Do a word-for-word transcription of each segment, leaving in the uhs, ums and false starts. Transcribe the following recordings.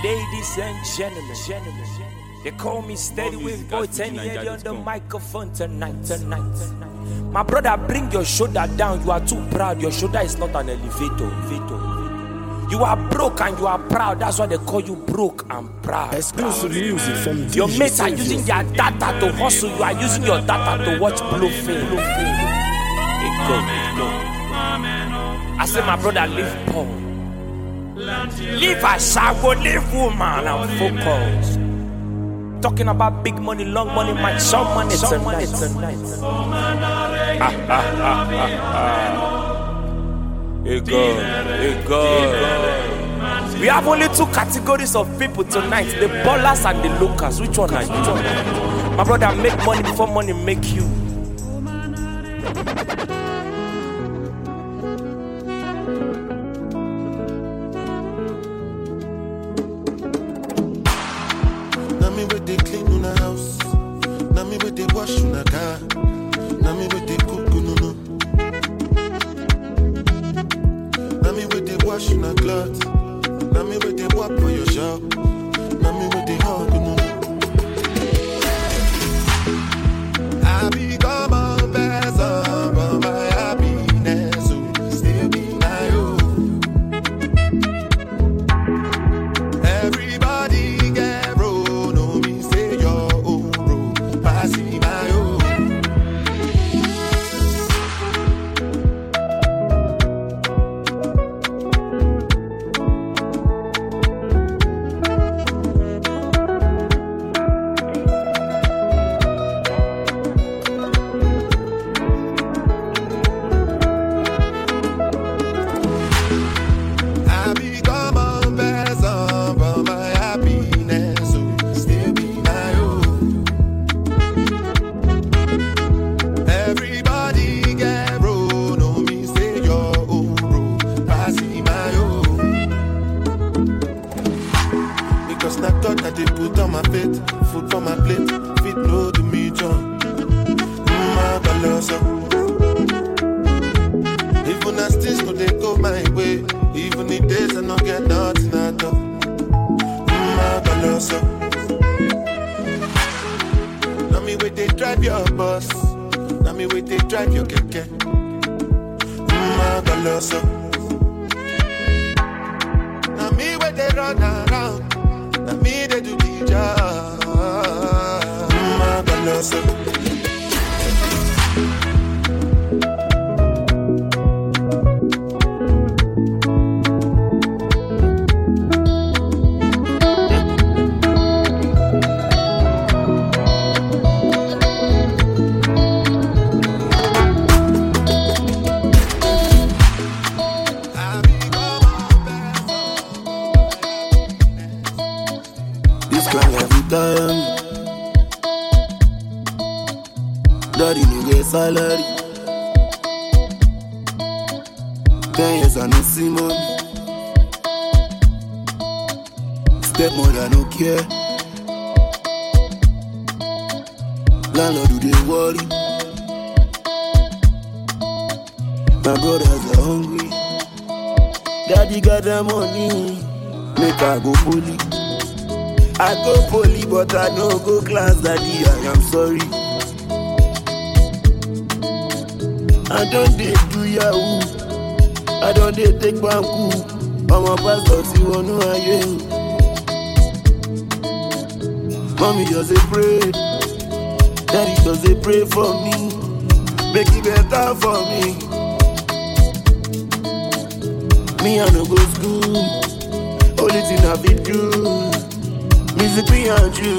Ladies and gentlemen, gentlemen, they call me Steady Wave Boy ten years on the microphone tonight, tonight, tonight. My brother, bring your shoulder down. You are too proud. Your shoulder is not an elevator. elevator. You are broke and you are proud. That's why they call you broke and proud. Exclusive music from your mates are using their data to hustle. You are using your data to watch blow film. Blow film. It go, it go. I say, my brother, live poor. Live a shago, live woman and focus. Talking about big money, long money, man, some money, some money tonight. Ah, ah, ah, ah, ah. It go, it go. We have only two categories of people tonight: the ballers and the locals. Which one are you? My brother, make money before money make you. Daddy no get salary. Ten years I no see money. Stepmother no care. Landlord do they worry. My brothers are hungry. Daddy got the money. Make I go poly. I go poly but I no go class. Daddy I am sorry. I don't dey do yahoo. I don't dey take banku. I'm a pastor, see one who I am. Mommy just a pray. Daddy just a pray for me. Make it better for me. Me I no go school. Only thing I fit do. Music me and you.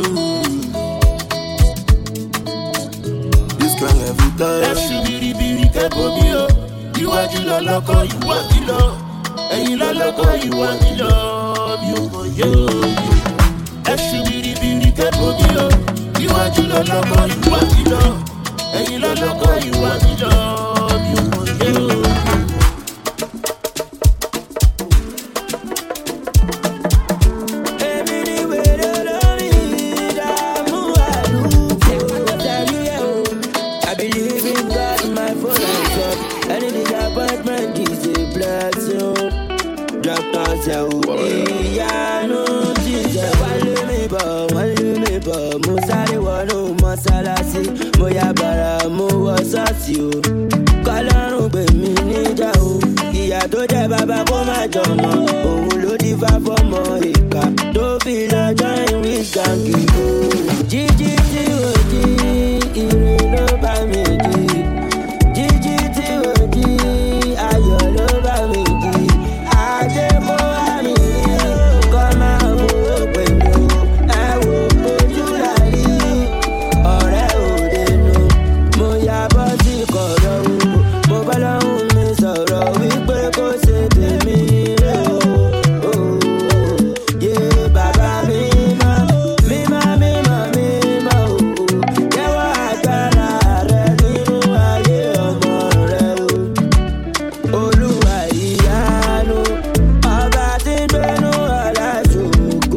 This kind every time. Kẹ́kọ̀ọ́ mi o, iwájú lọ lọ́kọ̀ ìwà kìlọ̀, ẹ̀yìn lọ lọ́kọ̀ ìwà kìlọ̀, mi ò mọ̀ yé o. Ẹ̀ṣù biribiri kẹ́kọ̀ọ́ mi o, iwájú lọ lọ́kọ̀ ìwà kìlọ̀, ẹ̀yìn lọ lọ́kọ̀ ìwà kìlọ̀, mi ò mọ̀ yé o. Ìyanu ti mo sáré wọnú mọ́sálásí mo yá bàrà mo wọ ṣọ́ọ̀ṣì o kọ́lọ́run pè mí níjà o ìyá tó jẹ́ bàbá kó má jọmọ òun ló dífá fọ́mọ ìka tó fi lọ́jọ́ ìwé gàǹgì o jíjí tí ò jí ire ló bá mi jí jíjí tí ò jí ayọ̀ ló bá mi jí ajé kó wá mi rí kọ́ máa wo pè mí o ẹ wo ojú là rí ọ̀rẹ́ òde nu mo yá bọ́ sí kọ̀rọ̀ o mo bá lọ́hùn mi sọ̀rọ̀ wípé kó ṣe tèmi rè o yé bàbá mi mọ́ mímọ́ mímọ́ mímọ́ o jẹ́wọ́ agbára rẹ nínú ayé ọmọ rẹ o olúwa ìyanu ọba tí ń gbénú ọ̀la ṣògo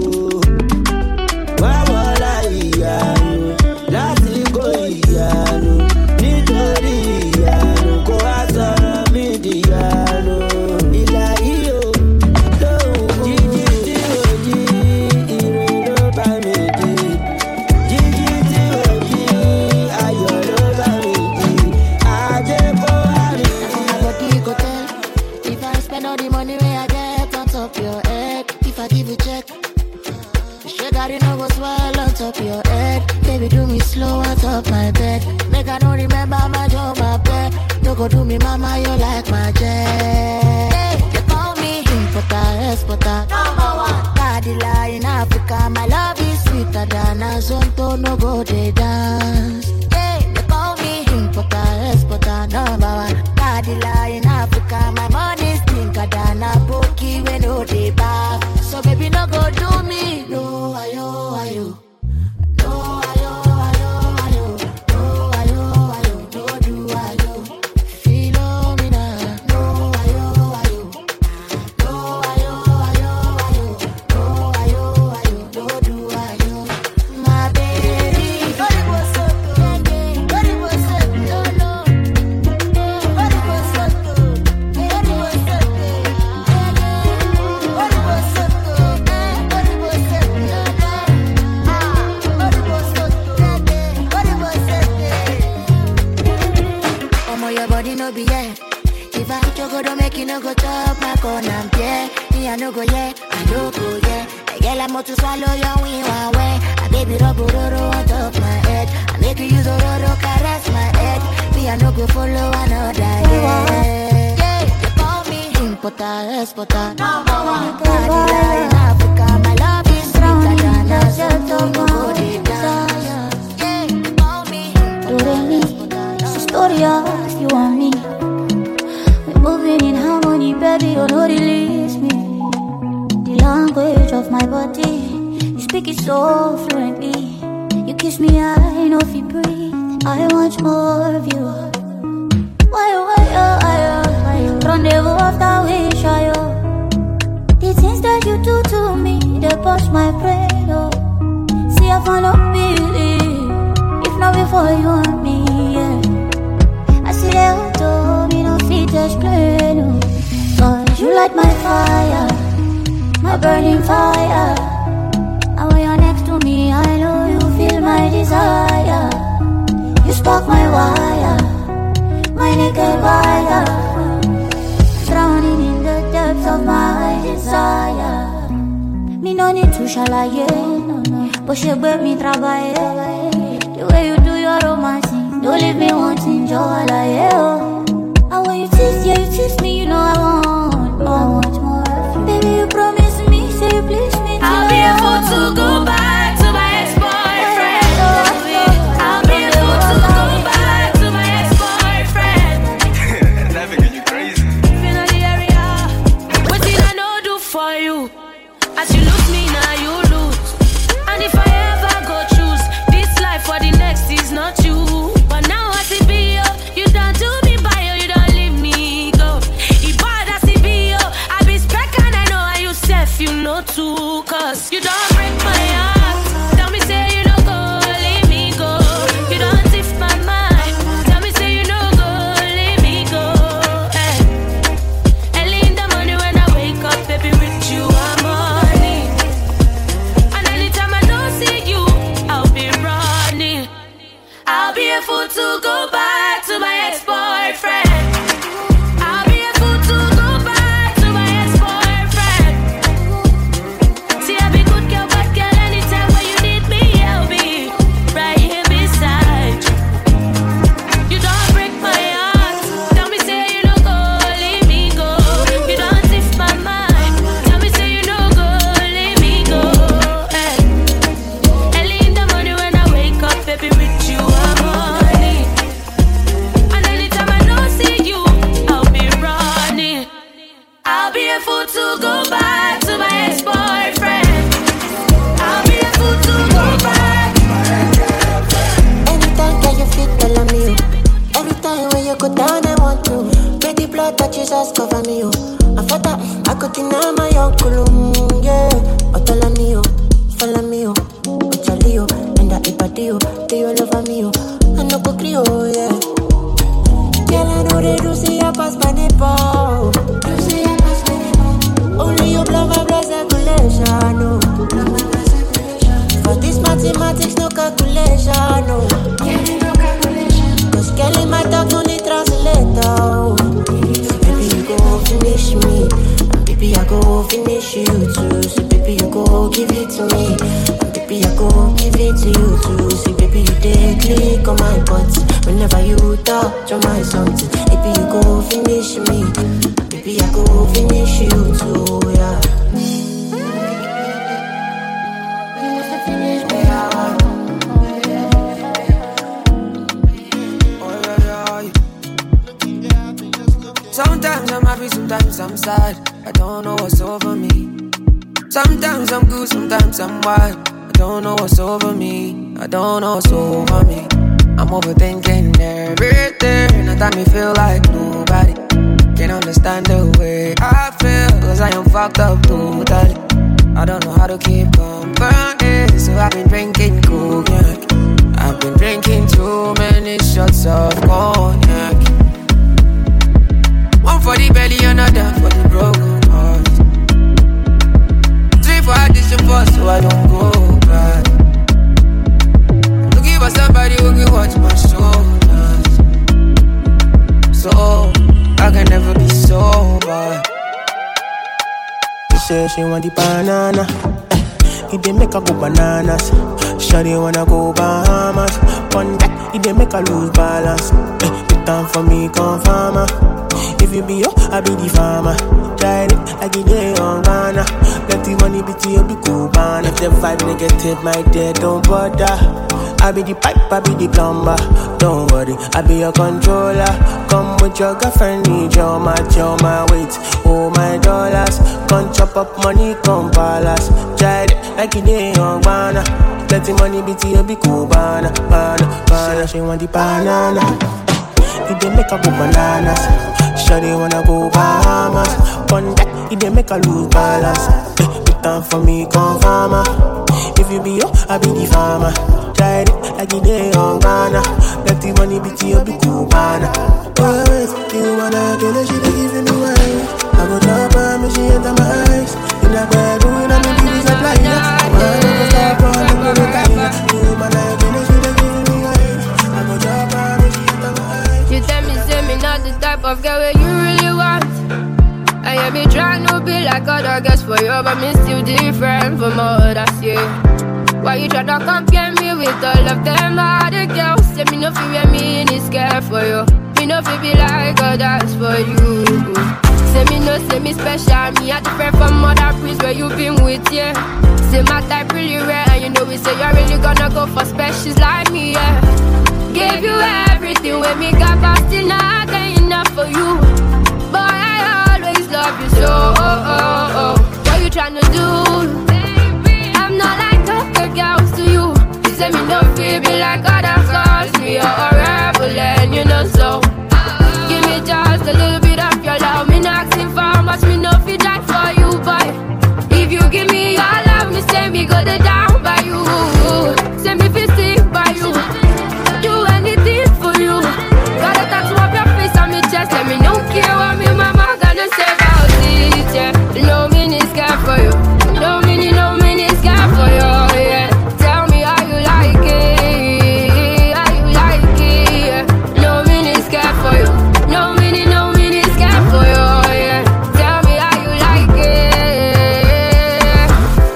wá wọlá ìyanu lásìkò ìyanu nítorí ìyanu kó wá sọ̀rọ̀ mí dìyanu ìlà yìí o lóhùn jíjí tí ò jí ire ló bá mi jí jíjí tí ò jí ayọ̀ ló bá mi jí ajé kó wá mi Now my body go tell if I spend all the money where I get on top your head. If I give you check, you sure that you know go swell on top your head. Baby, do me slow on top my bed. Make I don't remember my job, my bed. No go do me, mama, you like my jet. Hey, they call me importer, exporter, number one. Daddy lie in Africa, my love is sweeter than a zonto, no go they dance. Hey, they call me importer, exporter, number one. Daddy lie in Africa, my money's thinker than a bookie when no they back. So baby, no go do me, no, ayo, ayo. No, ayo, ayo, ayo. No, ayo, ayo, no do ayo. Philomena. No, ayo, ayo. No, ayo, ayo, ayo. No, ayo, ayo, no do ayo. My baby. Body was so good. Body was so good. No, no. Body was so good. Body was so good. Body was so good. Body was so good. Ah, body was so good. Body was so good. Omo, your body no be yeah. If I choco don't make you no go chop my corner, yeah. Me I no go yeah, I no go yeah. I get like more to swallow your wing one way. I baby rub roro on top my head. I make you use a roro caress my head. Me I no go follow another yeah. Yeah, they call me importer, exporter, number one. Daddy lie in Africa, my love is sweeter than a Santo Body dance. Yeah, they call me Doremi, it's a story of you and me. We're moving in harmony, baby, you know release me. The language of my body, you speak it so fluently. You kiss me, I know if you breathe. I want more of you. Why, why, oh, I, oh, I, oh. Rendezvous after wish, I, oh. The things that you do to me, they bust my brain, oh. See, I follow believe. If not before you and me, yeah. I see the auto, me no fit explain, oh. Cause you light my fire, my burning fire. And when you're next to me, I know you feel my desire. You spark my wire, my naked wire. Drowning in the depths of my desire. Me no need to shalaye, no, no. But she make me travailler. The way you do your romancing, don't leave me wanting joy like oh. And when you tease, yeah, you tease me, you know I want, I want more of you. Baby, you promise me, say you please me. I'll be a fool to go back to my ex-boyfriend. I'll be a fool to go back to my ex-boyfriend. That nigga, you crazy. If you know the area, what did I know do for you? As you lose me, now you lose. And if I ever go choose this life for the next is not you. But now I see be you, you don't do me by you, you don't leave me go. If I see be you, I be spec and I know how you self, you know too. Cause you don't break my heart. Tell me say you don't go, leave me go. You don't tiff my mind. Tell me say you don't go, leave me go. Hey. Early in the morning when I wake up, baby, with you I'm morning. And anytime I don't see you, I'll be to go back to my ex-boyfriend. I'll be a fool to go back. Anytime that you feel tell me, oh. Every time when you go down, I want to. Make the blood that Jesus cover me, oh. I thought that I could deny my uncle, mm, yeah. Oh, tell me, oh. Follow me, oh. Oh, Charlie, oh. And that Ipadio, they all over me, oh. I know go clear, oh, yeah. Girl, I know they do see you pass my nipple. Do see you pass my nipple. Only you blow my blood circulation, no. For this mathematics, no calculation, no. No calculation. Cause girl, in my talk, no need translator, oh. So baby, you go finish me. And baby, I go finish you too. So baby, you go give it to me. And baby, I go give it to you too. See, baby, you take click on my butt. Whenever you touch on my something, baby, you go finish me. Baby, I go finish you too, yeah. Sometimes I'm happy, sometimes I'm sad. I don't know what's over me. Sometimes I'm good, sometimes I'm wild. I don't know what's over me. I don't know what's over me. I'm overthinking everything. At time me feel like nobody can understand the way I feel. Cause I am fucked up totally. I don't know how to keep company. So I've been drinking cognac. I've been drinking too many shots of cognac. One for the belly, another for the broken heart. Three for addition for so I don't go back. Looking for somebody who can watch my shoulders, so I can never be sober. She say she want the banana. It dey make her go bananas. Shawty wanna go Bahamas. One that it dey make her lose balance. Put down for me, come farmer. If you be yo, I be the farmer. Try it like it day on Ghana. Let the money be to you, be cool, man. If the vibe negative, my dear, don't bother. I be the pipe, I be the plumber. Don't worry, I be your controller. Come with your girlfriend, need your match, your my weight, oh my dollars. Come chop up money, come palace. Try it like it day on Ghana. Let the money be to you, be cool, banana, banana, banana. She want the banana. It dey make her go bananas. Shawty wanna go Bahamas. One that it dey make her lose balance. Put down for me, come farmer. If you be yo, I be the farmer. Try it like it day on Ghana. Let the money be to you, be cool, banana. Always, you wanna kill her, she dey giving me wine. I go drop her, me she enter my eyes. In that bedroom, I'm in the supply. I'm gonna stop her, I'm gonna retire. You wanna kill her, she dey giving me wine. I go drop her, me she enter my eyes. You tell me, say me not the type of girl where you really want. And you be trying to be like other girls for you, but me still different from others, yeah. Why you try to compare me with all of them other girls? Say me no feel where me in is scared for you. Me no feel be like others for you. Say me no, say me special. Me a different from other prince where you been with, yeah. Say my type really rare, and you know we say you're really gonna go for specials like me, yeah. Gave you everything when me got but still not enough for you. Boy, I always love you so, oh, oh, oh. What you tryna do? I'm not like other girls to you. You say me no feel me like other girls. Me a rebel and you know so. Give me just a little bit of your love. Me not asking for much, me no feel die for you, boy. If you give me your love, me say me go the down by you. Say me feel sick by you. Do anything for you. Gotta touch up your face on me chest. Let me don't care what me mama gonna say about it, yeah. No mini scared for you. No mini, no mini scared for you, yeah. Tell me how you like it, how you like it, yeah. No mini scared for you. No mini, no mini scared for you, yeah. Tell me how you like it.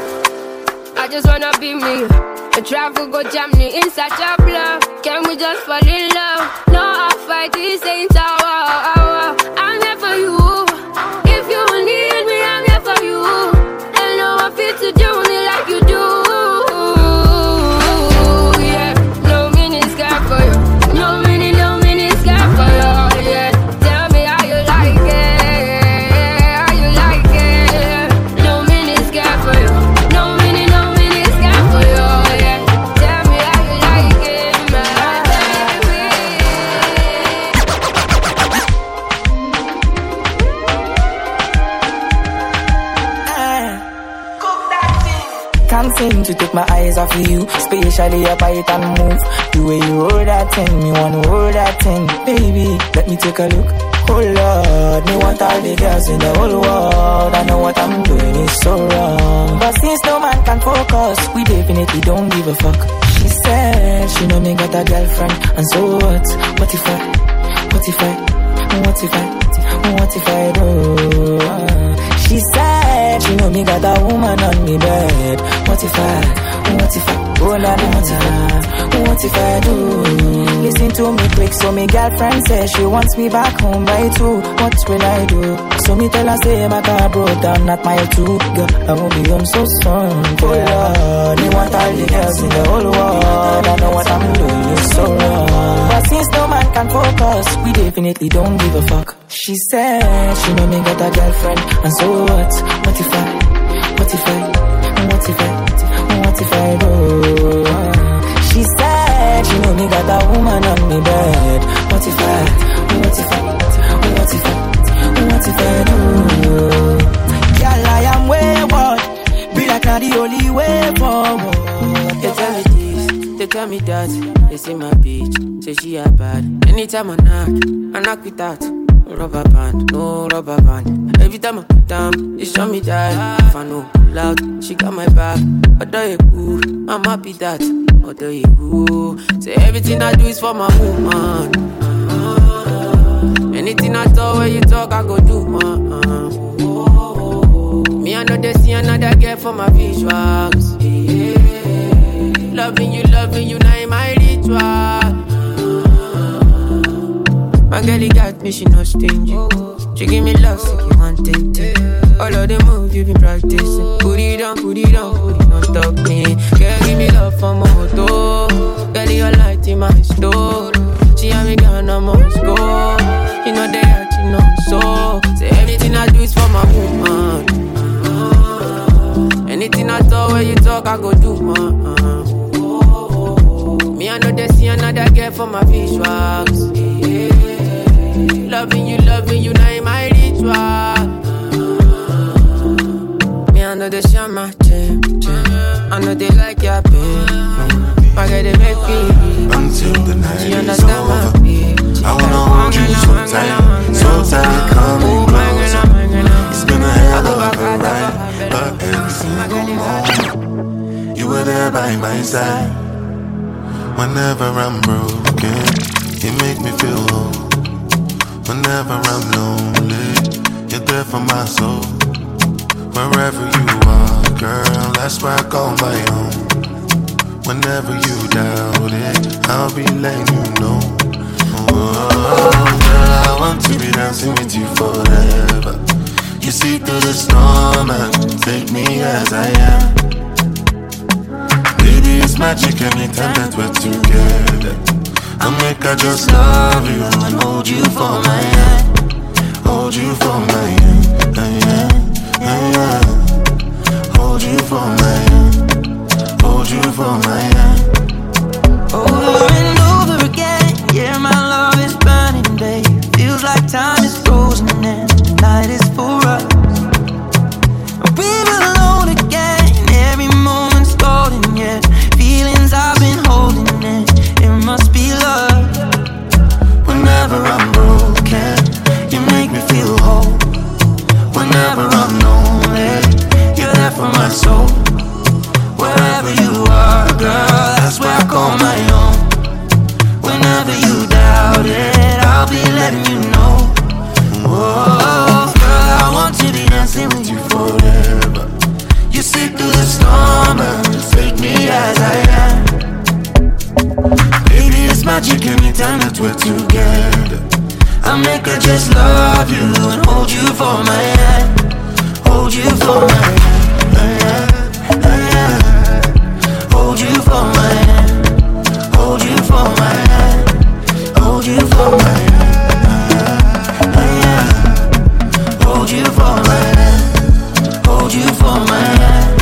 I just wanna be me. The travel go jam me inside your blood. Can we just fall in love? No, I'll fight this ain't our. I'm here for you. If you need me, I'm here for you. And no one fit to do me like you do. Yeah, no mini scared for you. No mini, no mini scared for you. Yeah, tell me how you like it, how you like it. can't seem to take my eyes off of you. Spatially up I can move. The way you hold that thing, me wanna hold that thing. Baby, let me take a look. Oh Lord, me want all the girls in the whole world. I know what I'm doing is so wrong, but since no man can focus, we definitely don't give a fuck. She said she know me got a girlfriend, and so what? What if I? What if I? What if I? What if I do? She said she know me got a woman on me bed. What if I? What if I? Oh la la, what if I? What if I do? Listen to me quick, so me girlfriend says she wants me back home by two. What will I do? So me tell her say my car broke down at mile two. Girl, I won't be home so soon. Oh Lord, me want all the girls in the whole world. I know what I'm doing is so wrong, but since no man can focus, we definitely don't give a fuck. She said she know me got a girlfriend, and so what? What if I? What if I? What if I? What if I do? She said she know me got a woman on me bed. What if I? What if I? What if I? What if I do? Girl, I am wayward. Be like not the only way forward. They tell me this, they tell me that. They say my bitch, say she a bad. Anytime I knock, I knock without rubber band, no rubber band. Every time I put down, they show me that. If I know loud, she got my back. Although you cool, I'm happy that. Although you cool, say everything I do is for my woman. Anything I talk, when you talk, I go do, man. Me, I know they see another girl for my visuals. Loving you, loving you, now in my ritual. My girl, got me, she not stingy. She give me love, so you want it. All of the moves you been practicing. Put it on, put it on, put it on top me. Girl, give me love for my moto. Girl, your light in my store. She and me gone, I must go. You know they act, you know so. Say everything I do is for my woman. Anything I talk, when you talk, I go do, man. Me, I know they see another girl for my visuals. Loving you, loving you, now in my ritual. Me, I know they share my gym, gym. I know they like your babe. I got to make me until the night she is over. I wanna hold you so tight, so tight, coming closer. It's been a hell of a ride, but every single moment you were there by my side. Whenever I'm broken, you make me feel whole. Whenever I'm lonely, you're there for my soul. Wherever you are, girl, that's where I call my own. Whenever you doubt it, I'll be letting you know. Oh, girl, I want to be dancing with you forever. You see through the storm and take me as I am. Baby, it's magic anytime that we're together. I'll make I just love you and hold you for my hand. Hold you for my hand, hand, hand. Hold you for my hand. Hold you for my hand. Over and over again, yeah, my love is burning, babe. Feels like time is frozen and the night is for us. We're alone again, every moment's golden, yeah. Feelings I've been holding in, it must be love. Whenever I'm broken, you make me feel whole. Whenever I'm lonely, you're there for my soul. Wherever you are, girl, that's where I call my own. Whenever you doubt it, I'll be letting you know. Oh, girl, I want to be dancing with you forever. You see through the storm and take me as I am. Baby, it's magic anytime that we're together. I'll make her just love you and hold you for my hand. Hold you for my hand. Hold you for my hand. Hold you for my hand. Hold you for my hand. Hold you for my hand. Hold you for my hand.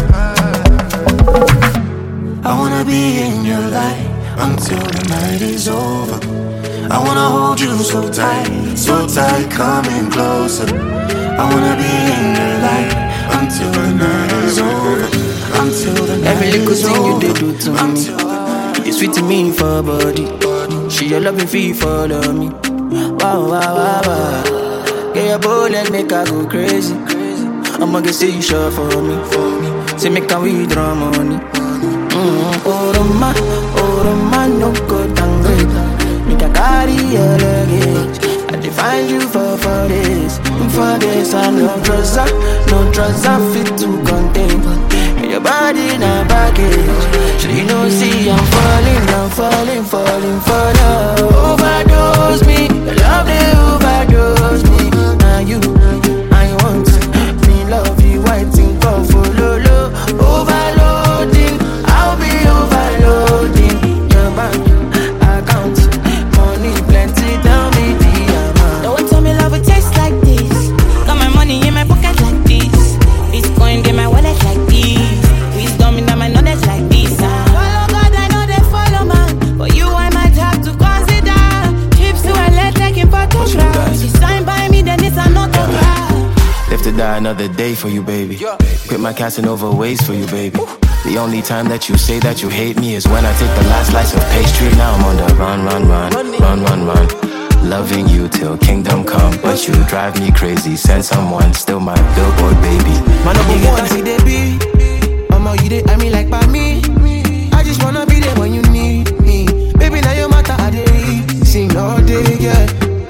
I wanna be in your light until the night is over. I wanna hold you so tight, so tight, coming closer. I wanna be in your light until the night is over. Until the night Every little thing you did do to me, it's sweet to me for body. She your loving fee follow me. Wow, wow, wow, wow. Get your bullet, make her go crazy. I'ma get say you sure for me, for me. Say make her withdraw money. Mm-hmm. Oh, Roma, oh, Roma, no go down great. Make her carry your luggage. I define you for for this, for this. I no drugs, no drugs I fit to contain. Your body na baggage. So you know, see I'm falling, I'm falling, falling for love. Overdose me, love they overdose me. Now you, I want me love you, waiting for follow low. Overloading, I'll be overloading. Your bank account, money plenty, tell me the amount. Don't tell me love it tastes like this. Got my money in my pocket like this. Bitcoin in my wallet like this. Wisdom in my knowledge like this. Follow God, I know they follow man. For you, I might have to consider trips to L A, taking photographs. It's signed by me, then it's an autograph. Live to die another day for you, baby. Quit my Casanova ways for you, baby. The only time that you say that you hate me is when I take the last slice of pastry. Now I'm on the run, run, run, run, run, run. Loving you till kingdom come, but you drive me crazy. Send someone, still my billboard baby. My number one, see they be. Mama, you dey, I mean like by me. I just wanna be there when you need me. Baby, now your matter, I dey sing all day, yeah.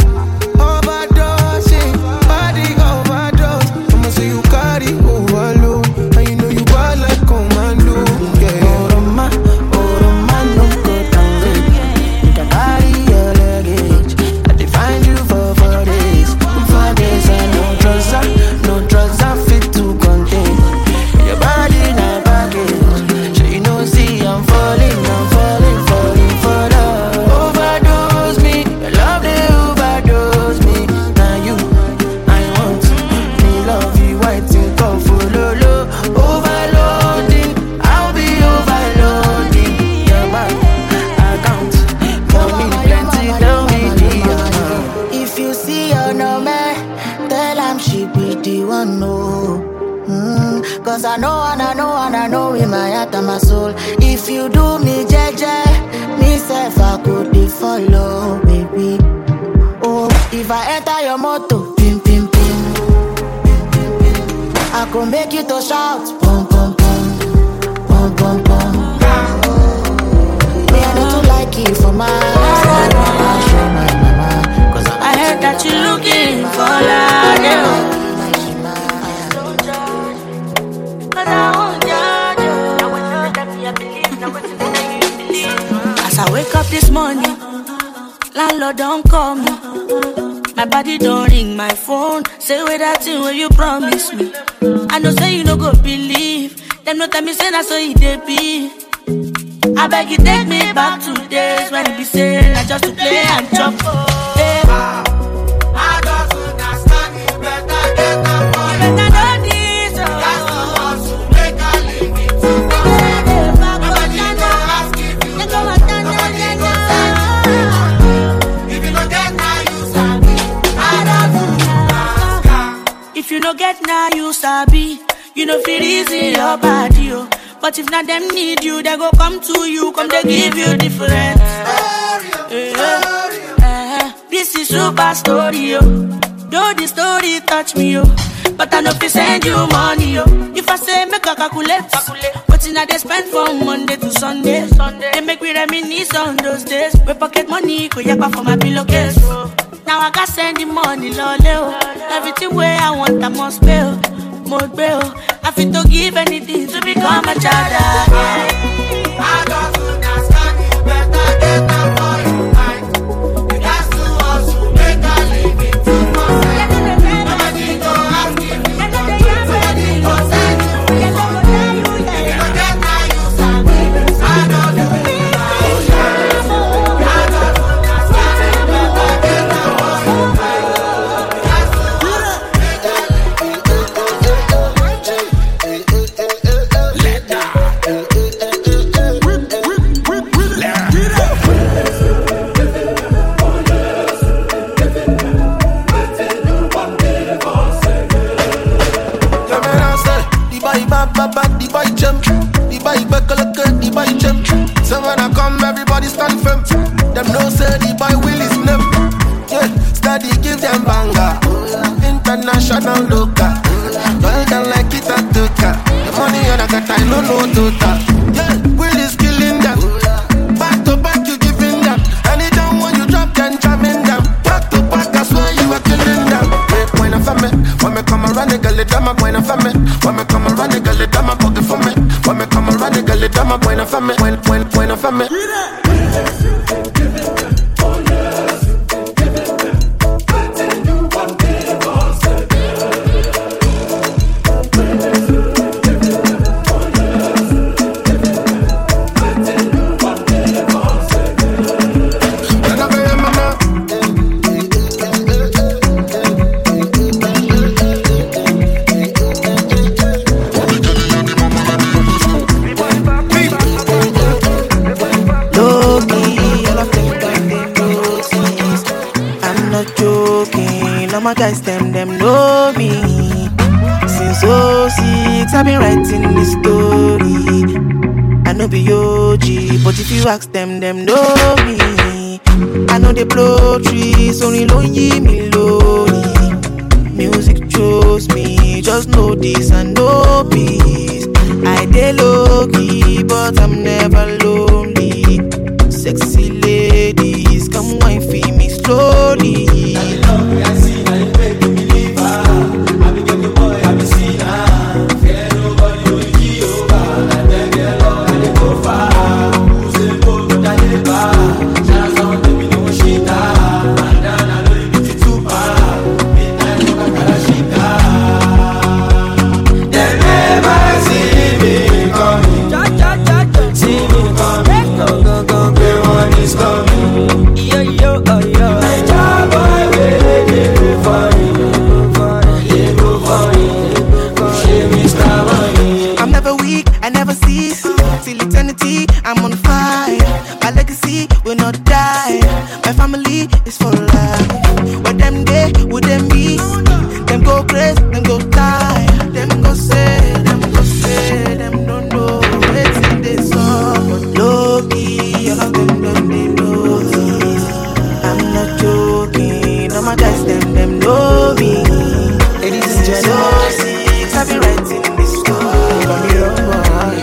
Overdose, body overdose. I'ma say you carry overload, and you know you bad like commando, yeah. Oh, Roma, oh, Roma, no go down, baby. You can carry your luggage. I define you for for days, for days. And no drugs, no drugs I fit to contain. Your body na baggage. So you know, see I'm falling, I'm falling, falling for love. Overdose me, your love they overdose me. Now you, I want me love you, waiting come follow low. Overloading, I'll be overloading. Your bank account, money plenty, tell me the amount. If you see her no man, tell him she be the one, no. Mm, Cause I know and I know and I know in my heart and my soul. If you do me jeje, me self I could be follow, baby. Oh, if I enter your motor, pim pim pim, I could make you to shout, pum pum pum, pum pum pum. Me I don't like it for my side, I show my mama. Cause I heard that you're looking for love, yeah. As I wake up this morning, landlord don't call me. My body don't ring my phone. Say with that thing where you promise me. I know say you no go believe. Them no tell me say that's so it dey be. I beg you take me back to days when it be saying I just to play and chop. Hey. I just understand it better get up for you. Better know this. That's the one to make a living to go. Nobody go ask if you know. Nobody go send you. If you don't get now you sabi. I don't ask. If you don't get now you sabi. You know feel easy your body, oh. But if not them need you, they go come to you, come they give you different. Uh, uh, this is super story, oh. Though the story touch me, oh. But I know if send you money, oh. If I say make a calculate, what's in they spend from Monday to Sunday, Sunday. They make me reminisce on those days. We pocket money, go yakpa for my pillowcase. Now I got send the money, lole, oh. Everything where I want, I must pay, oh. More bill. I feel to give anything to become a child. Yeah. I don't understand it better get up for you right. You got to also make a living to myself. Nobody go ask if you know. Nobody go send you. If you don't get now you sabi. I don't do it. I don't understand it better get up for you right. You got to also make a living to the boy back look at the boy jump. So when I come, everybody stand firm. Them no say the boy will is name. Yeah, steady give them banger. International local. Girl them like it a tuka. The money on a got I no know total. Yeah, will is killing them. Back to back you giving them. Anytime when you drop then jamming them. Back to back I swear you are killing them. Wait, when I find me, when me come around the girl it I'm going to find me. When me come around the girl it I'm pocket for me. When me come around the girl it I'm going to find me. When when when I find me. My guys, them, them know me. Since oh six, I've been writing this story. I know be O G, but if you ask them, them know me. I know they blow trees, only lonely me lonely. Music chose me, just know this and know peace. I dey low key, but I'm never lonely. Sexy ladies, come wine for me slowly. I love you, I see. I'm on fire, my legacy will not die. My family is for life. What them day, would them be? Them go crazy, them go die. Them go say, them go say, them don't know what's in this song. But low-key, all of them don't they know this. I'm not joking, all my guys, them, them know me. Ladies and gentlemen, I've been writing this story. From your heart.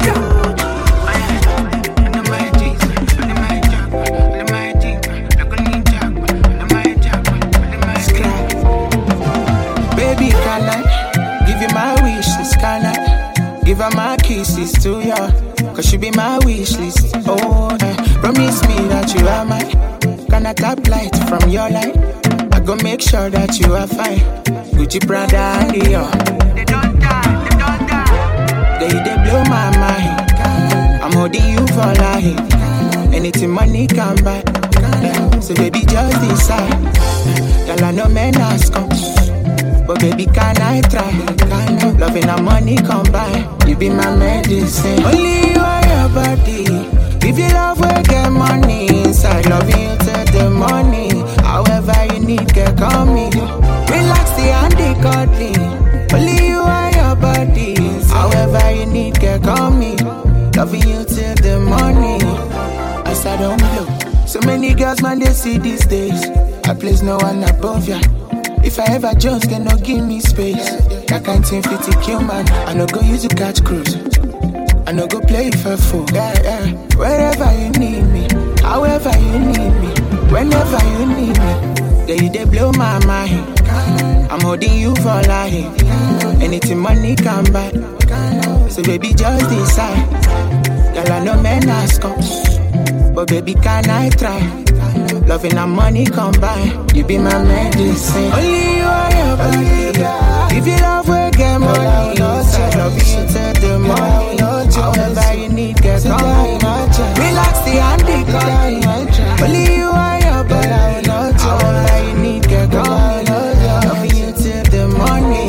Give her my kisses to ya, cause she be my wish list. Oh, eh. Promise me that you are mine. Can I tap light from your light? I go make sure that you are fine. Gucci, Prada, and Dior. They don't die, they don't die. They, they blow my mind. I'm holding you for life. Anything money can buy. So baby, just decide. Girl, I know men ask come. But baby, can I try? Loving and money combine. You be my medicine. Only you are your body. If you love, we get money inside. Loving you till the morning. However you need, get call me. Relax the handy cuddling. Only you are your body. However you need, get call me. Loving you till the morning. As I don't blow. So many girls, man, they see these days. I place no one above ya. If I ever just cannot give me space, I can't seem to kill man. I no go use to catch cruise. I no go play for fool. Yeah, yeah. Wherever you need me, however you need me, whenever you need me, they they blow my mind. I'm holding you for life. Anything money can buy. So baby, just decide. Girl, I know men ask come, but baby, can I try? Loving and money combine. You be my medicine. Only you are your body. If you love, we get money. I love you till the morning. However you need, get call. Relax the handy call. Only you are your body. However you need, get call. Love you till the morning.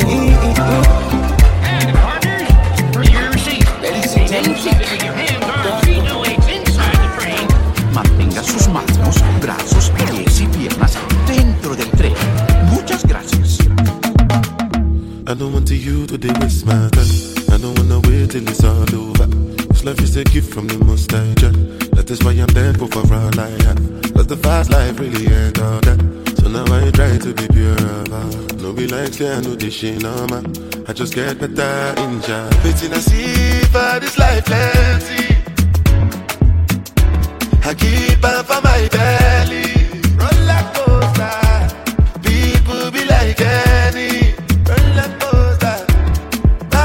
Ladies and gentlemen, mantenga sus manos, brazos, pies y piernas dentro del tren. Muchas gracias. I don't want to you to waste my time. I don't wanna wait till it's all over. is a gift from the Most High. That is why I'm thankful for all I have. Cause the fast life really ain't all that. So now I try to be pure of heart. No be like say I know this shit no man. I just get better in job. Betting I see for this life plenty. I keep on for my belly. Roller coaster. People be like any. Roller coaster. My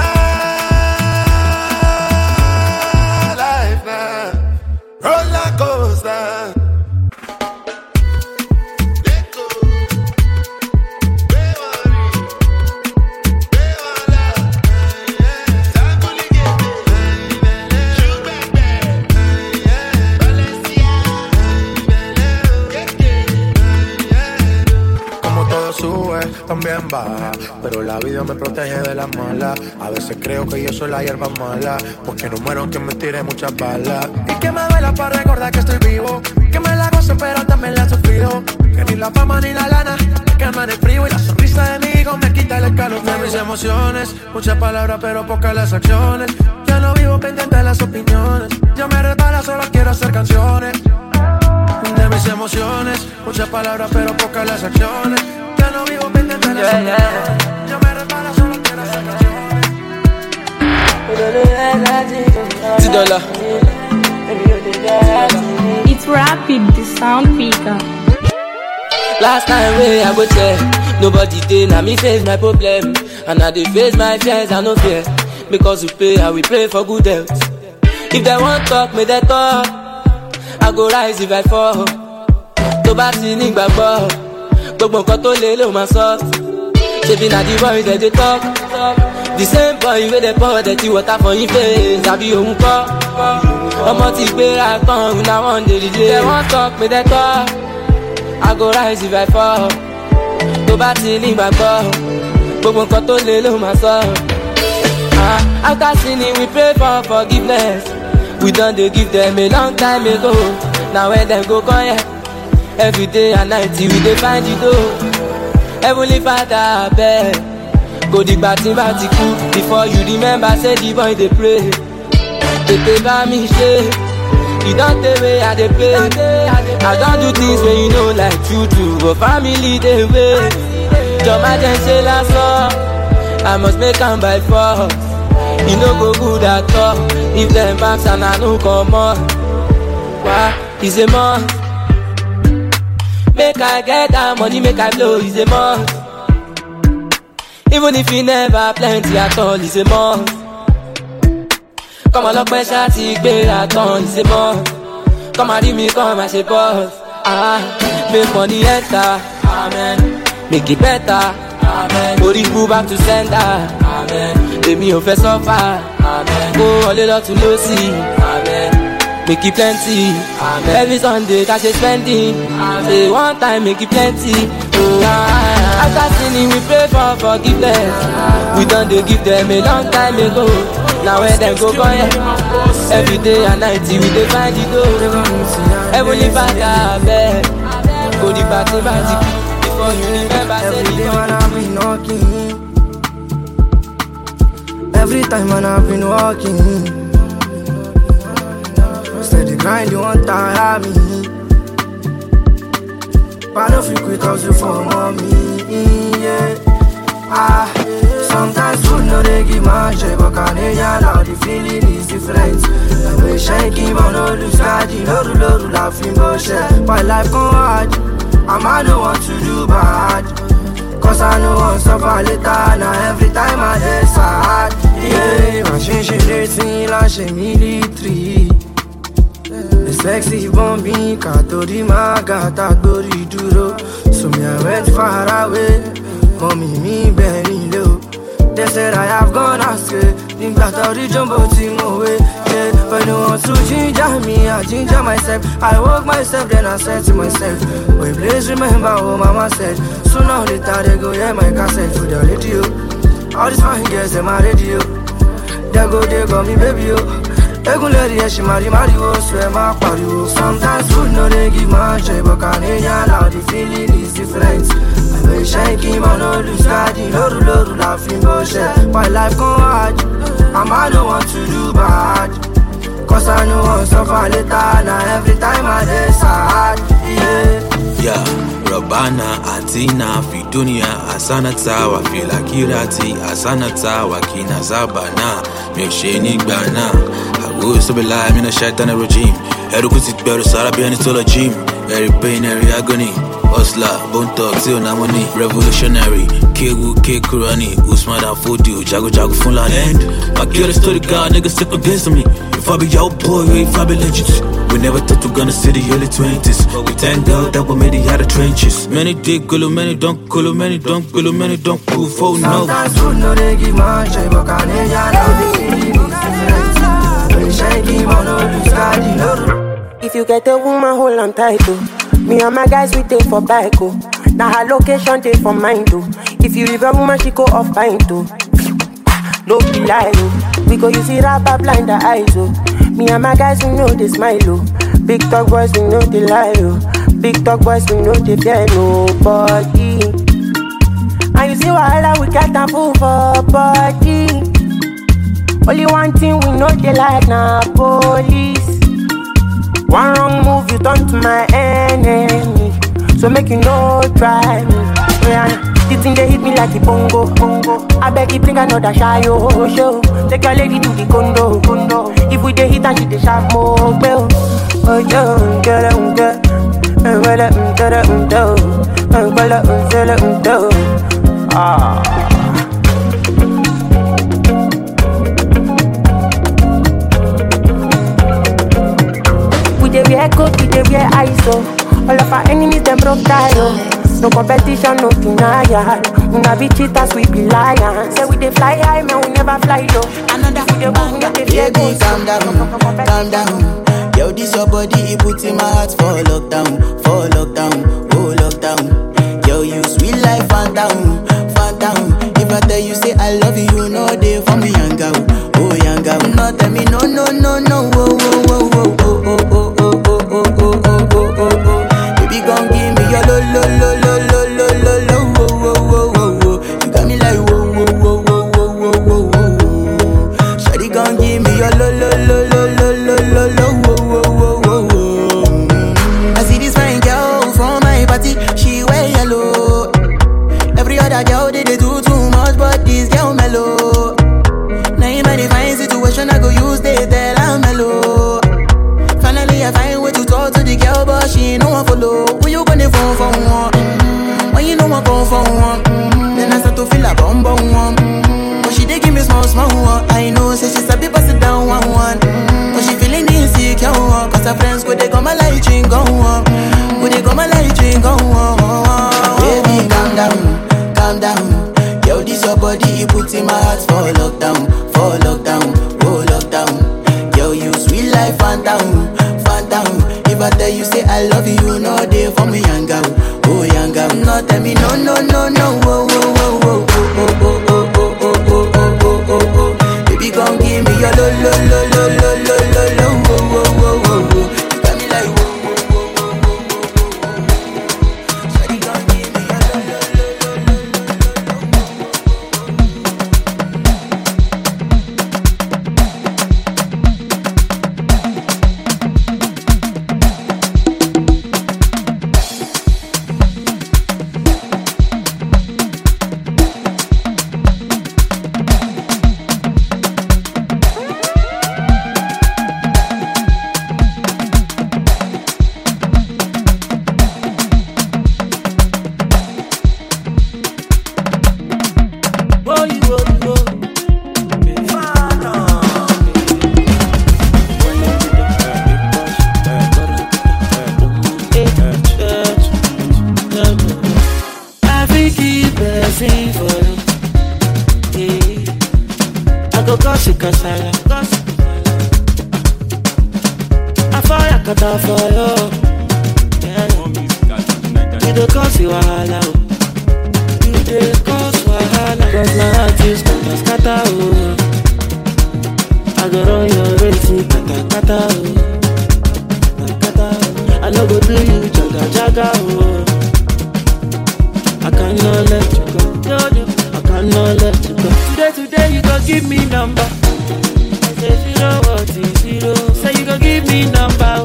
life now. Roller coaster. También baja, pero la vida me protege de las malas. A veces creo que yo soy la hierba mala, porque no muero que me tire muchas balas. Y que me duela para recordar que estoy vivo, que me la gozo pero también la he sufrido. Que ni la fama ni la lana me calman el frío, y la sonrisa de mi hijo me quita el escalofrío. De mis emociones, muchas palabras pero pocas las acciones. Ya no vivo pendiente de las opiniones, ya me resbala, solo quiero hacer canciones. De mis emociones, muchas palabras pero pocas las acciones. Ya no vivo pendiente de las opiniones, ya me resbala, solo quiero hacer canciones. It's rapid, the sound picker. Last time way I go check, nobody did, now me face my problem. And I dey face my fears, I no fear. Because we pay, I will pray for good health. If they want talk, may they talk. I go rise if I fall. To bá sí nígbàgbọ́, gbogbo nǹkan tó lé ló máa sọ. Ṣebí na the boys that they talk. The same boy wey dey pour dirty water for him face, àbí òun kọ́. Ọmọ ti gbéra tán, na one day the day. They want talk, may they talk. I go rise if I fall. To bá sí nígbàgbọ́, gbogbo nǹkan tó lé ló máa sọ. After sinning, we pray for forgiveness. We done they give them a long time ago. Now when them go come here, every day and night we they find you though. Heavenly Father, I beg, go the batting batty cool. Before you remember, say the boy they pray. They take by me shit. You don't the way I they pray. I don't do things when you know like true true. But family they wait. Your say last song, I must make them by force. You no go good at all. If them backs and I no come on. Why? It's a must. Make I get that money, make I blow, it's a must. Even if you never plenty at all, it's a must. Come on, look my shawty, gbé àtàn, it's a must. Come and read me, come and say boss. Ah, make money enter, amen. Make it better, amen. Body move back to sender, amen. Èmi ò fẹ́ suffer, amen. Go wọlé lọ́tún lósì, amen. Make it plenty, amen. Every Sunday cash is spending, amen. Say one time make it plenty, oh ah. After sinning we pray for forgiveness. We done they give them a long time ago. Now when them go come here, every day and night we they find it though. Heavenly Father, I beg, go the party party before you remember. Every day when I've been knocking, every time when I've been walking, steady grind, you won't tire me. But if you quit, I'll do for mommy, yeah. Ah, sometimes food no they give my shit, but Canadian now the feeling is different. I wish I keep on no lose card, no do no do laughing bullshit. My life go hard, and I don't want to do bad. Cause I know I'll suffer later, now every time I get sad. Yeah, my shit shit dating like she military. The sexy bombing, katori magata gori duro. So me I went far away, mommy me very low. They said I have gone astray, think that I the jumbo team away. Yeah, but no one to ginger me, I ginger myself. I woke myself, then I said to myself, wait, please remember what mama said. Sooner or later they go hear my cassette for the radio. All these fine girls in my radio, they go, they got me baby yo. Regularly, she marry, marry, oh, swear my party, oh. Sometimes food no they give my joy, but Canadian now the feeling is different. I wish I keep on no lose God, no do, no do, laughing bullshit. My life go hard, and I don't want to do bad. cause I know I'll suffer later. Now every time I dey sad, yeah. Yeah, Rabana, Atina, Fidunia, Asana Tawa, Filakirati, Asana Tawa, Kina Zabana, Meksheni Bana. I will so be live in a Shaitana regime. Erukusit better, Sarabian is all a gym. Every pain, every agony. Osla, Bone Talk, Zio Namoni, Revolutionary, Kegu, K Kurani, Usman and Fodio, Jago Jago Fulani. And I kill the story, God, niggas stick against me. If I be your boy, if I be legit. We never thought we gonna see the early twenties. But we thank God that we made it out of trenches. Many dig, gulu, many don't, gulu, many don't, gulu, many don't, cool, for no. Sometimes food no they give much, but can they now the feeling is different. When shaking, man, no lose God, If you get a woman, hold on tight, oh. Me and my guys, we take for bike, oh. Now her location, take for mine, too. If you leave a woman, she go off fine, too. No be lie, oh. We go use it rapper blind the eyes, oh. Me and my guys, we know they smile, oh. Big talk boys, we know they lie, oh. Big talk boys, we know they fear nobody. And you see wahala, we got a fool for body. Only one thing we know they like, now police. One wrong move, you turn to my enemy. So make you no try me. Yeah. This thing they hit me like a bongo, bongo. I beg you bring another shy oh show. Take your lady to the condo, condo. If we dey hit and she dey sharp more bell. Oh yo, get it, get it, get it, get it, get it, get it, ah. We dey wear coat, we dey wear I S O. All of our enemies them broke tire. No competition, no denial. We not be cheaters, we be lions. Say we dey fly high, man, we never fly low. Another we dey move, we not dey fear baby, calm down, calm down. Yo, this your body, it puts in my heart for lockdown, for lockdown, oh lockdown. Yo, you sweet life, phantom, phantom. If I tell you say I love you, you know they for me young girl, oh young girl. No tell me no, no, no, no, oh, oh, oh, oh, oh, oh, oh, oh, oh, oh, oh, oh, oh, oh. Baby, gon' give me your lo, lo, lo, lo, lo, lo, lo, lo, oh, oh, oh, oh, oh. You got me like whoa, whoa, whoa, whoa, whoa, whoa, whoa, whoa. Shawty gon' give me your lo, lo, lo, lo, lo, lo, lo, lo, whoa, whoa, whoa, whoa. I see this fine girl from my party, she wear yellow. Every other girl they, they do too much, but this girl mellow. Now in my fine situation, I go use they tell I'm mellow. Finally I find way to talk to the girl, but she ain't no one follow. Who you gonna phone for one? Mm-hmm. When you know I come for one, mm-hmm. Then I start to feel a bum bum one. Mm-hmm. But she dey give me small small one. I know say she's a bit pass it down one one. Mm-hmm. But she feeling insecure one. Cause her friends go they come my light ring go on. Go they come my light ring go on. Baby calm down, calm down. Yo, this your body, it puts in my heart for lockdown, for lockdown, oh lockdown. Yo, you sweet life, phantom, phantom. If I tell you say I love you, you know they for me young girl, oh young girl. No tell me no, no, no, no, oh, oh, oh, oh, oh, oh, oh, oh, oh, oh, oh, oh, oh. Baby, gon' give me your lo, lo, lo, lo, lo, lo, lo, lo, oh, oh, oh, oh, oh. You got me like whoa, whoa, whoa, whoa, whoa, whoa, whoa. Shawty gon' give me your lo, lo, lo, lo, lo, lo, lo. Today, today you gon' give me number. I say zero, what is zero? Say give me number.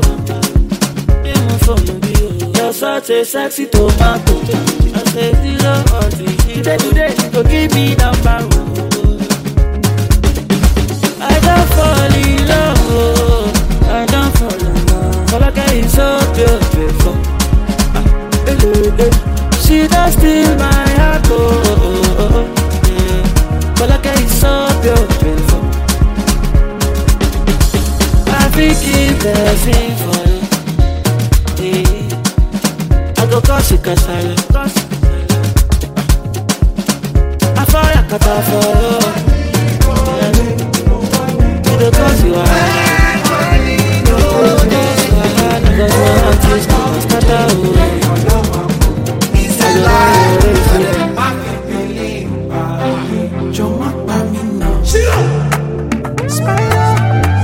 You're such a sexy tomato. I say zero or three. Day to day, you go give me number. I don't fall in love. Oh. I don't fall in love. All I get is so beautiful. She does steal my heart. Oh, oh, oh, yeah. All I get is so beautiful. I think it's the same for you. I go cause you can silence. I fall like a top for you. You go cause you are. You go cause you are. You go cause you are. Scatter away. It's a lie. Jump up me now. Spider.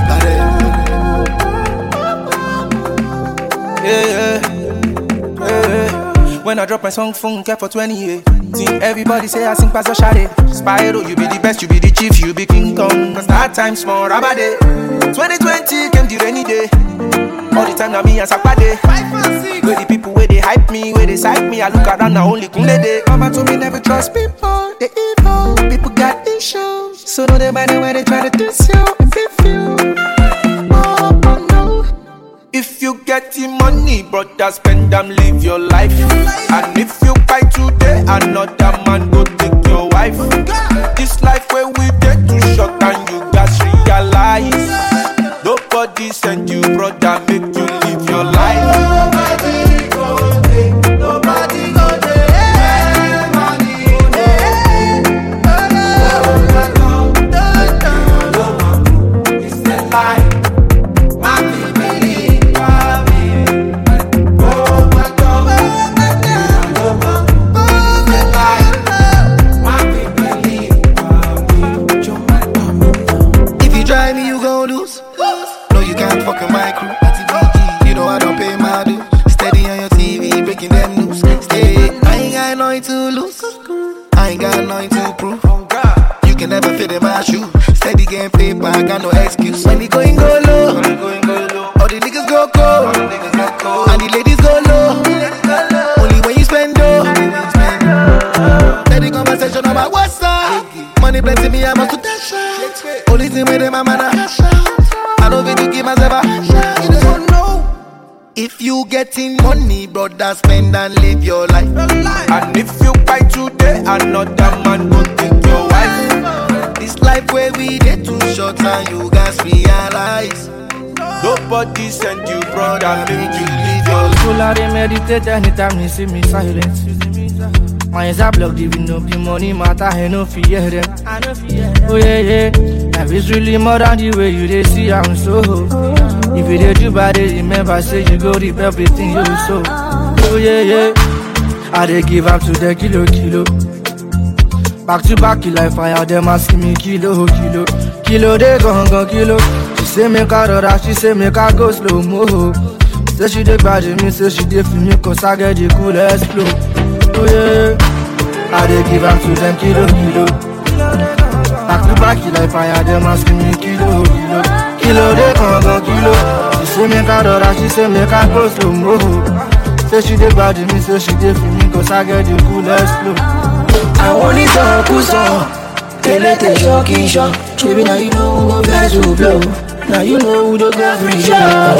Yeah, yeah. When I drop my song, phone kept for twenty years. Everybody say I sing past the shade. Spyro, you be the best, you be the chief, you be King Kong. Cause that time small, rabade. twenty twenty came the rainy day. All the time now me and Sakpade. Where the people where they hype me, where they psych me, I look around now only Kunle day. Mama told me never trust people, they evil. People got issues, so know they matter when they try to diss you and beef you. Oh, oh no. If you get the money, brother, spend them, live your life. And if you fight today, another man go take your wife. This life where we get too short and you guys realize nobody send you, brother, make you live your life. Nobody go there, nobody go there. Money go there. It's the life. To lose, I ain't got nothing to prove. You can never fit in my shoe. Steady getting paper, I got no excuse. When the going go low, all the niggas go cold, and the ladies go low. Only when you spend dough. Steady conversation about what's up. Money blessing me, I must do dash out. Only thing with them, I'm gonna hash out. I don't fit to give myself a hash out. You don't know. If you getting money, brother, spend and live your life. And if you buy today, another man go take your wife. This life where we get too short and you guys realize nobody send you, brother, make you live your life. Full of they meditate anytime they see me silent. My eyes are blocked, even though the money matter, I no fear them. Oh yeah, yeah, life is really more than the way you they see I'm so. If you did you bad, remember say you go reap everything you sow. Oh yeah, yeah, I they give up to the kilo, kilo. Back to back, kill like fire, them asking me kilo, kilo. Kilo, they gon' go kilo. She say make her rora, she say make her go slow mo. Say she dey bad me, say she dey feel me, cause I get the coolest flow. Oh yeah, I they give up to them kilo, kilo. Back to back, kill like fire, them asking me kilo, kilo. Kilo, they gon' go kilo. She say make her rora, she say make her go slow mo. Say she dey bad me, say she dey feel me, cause I get the coolest flow. I want it all, who's on? Tell te shocky shot. Baby, now you know who go best to blow. Now you know who the go free shot.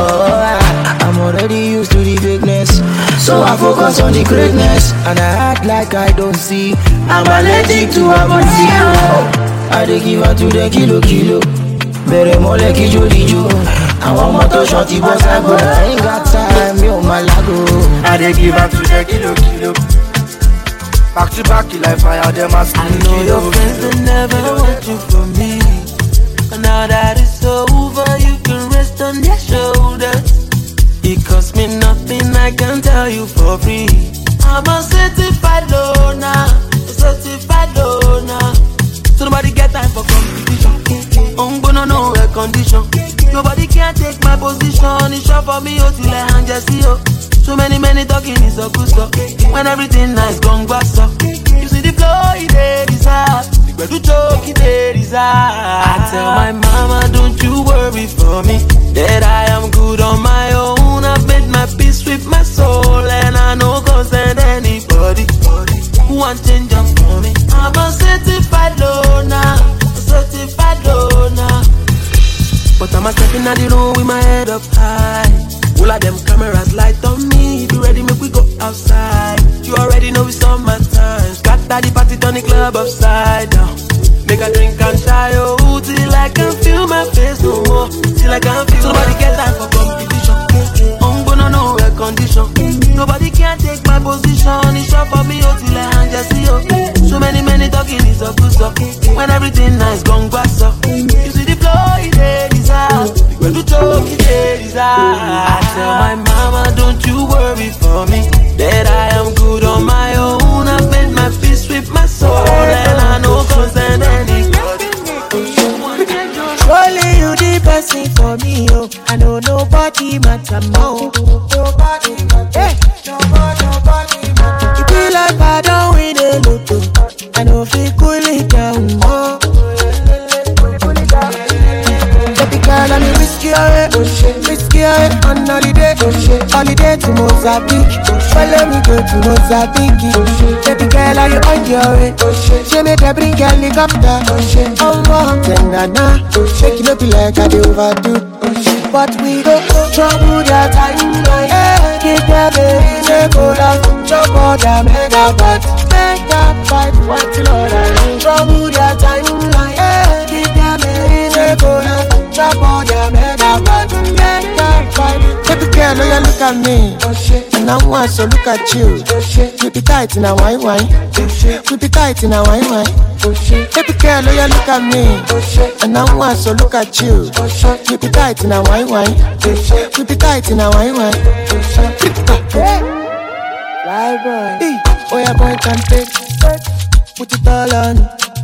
I'm already used to the fakeness, so I focus on the greatness. And I act like I don't see. I'm allergic to amonsi. I dey give her to the kilo kilo. Bere mo le kijo dijo. I want more to shorty boss I go. I ain't got time, yo malago. I dey give her to the kilo kilo. Back to back, like fire, them asking me. I know your friends will never want you for me. But now that it's over, you can rest on their shoulders. It costs me nothing, I can tell you for free. I'm a certified loner, a certified loner. So nobody get time for competition. I'm gonna know a condition. Nobody can take my position. It's short for me, oh, till I hand just see you. So many, many talking is a good stuff. When everything nice, gone back up. You see the flow, it is hard. Where do joke they reside? I tell my mama, don't you worry for me, that I am good on my own. I've made my peace with my soul, and I know concern anybody who want change up for me. I'm a certified loner, a certified loner. But I'm a stepping out the room with my head up high. All of them cameras light on me. If you ready, make we go outside. You already know it's on my time. Scatter the party, turn the club upside down. Make a drink and shy, oh, till I can feel my face no more. Till I can feel. Nobody get time for competition. I'm gonna know air condition. Nobody can take my position. It's up for me, oh, till I hang just see, oh. So many, many talking is a good stuff. When everything nice, gone grass up. You see the flow, it is out. When you talk, it is out. I tell my mama, don't you worry for me, that I am good on my own. I've made my peace with my soul, and I know concern anybody. Only you the person for me, oh. I know nobody matter more. Nobody matter. Hey. Nobody, nobody matter. You be like I don't win a lotto. I know if you cool it down, oh. Baby girl, I'm risky, oh, risky, oh, on holiday, holiday to Mozambique. Follow me, go to Mozambique. Baby girl, are you on your way? She made her bring a helicopter. Oh, oh, then na shake it up like I do overdo. But we don't trouble that time. Yeah, get them in the cola. Chop all the mega pot. Make that fight, what Lord I need. Trouble that time. Yeah, get them in the cola. Chop all the mega pot. Make that fight. Baby girl, oh, you look at me. And I want to look at you. Keep it tight in a wine wine. Keep it tight in a wine wine. Baby girl, oh, you look at me. And I want to look at you. Keep it tight in a wine wine. Keep it tight in a wine wine. Fly boy. Oh, yeah, boy, can take. Put it all on.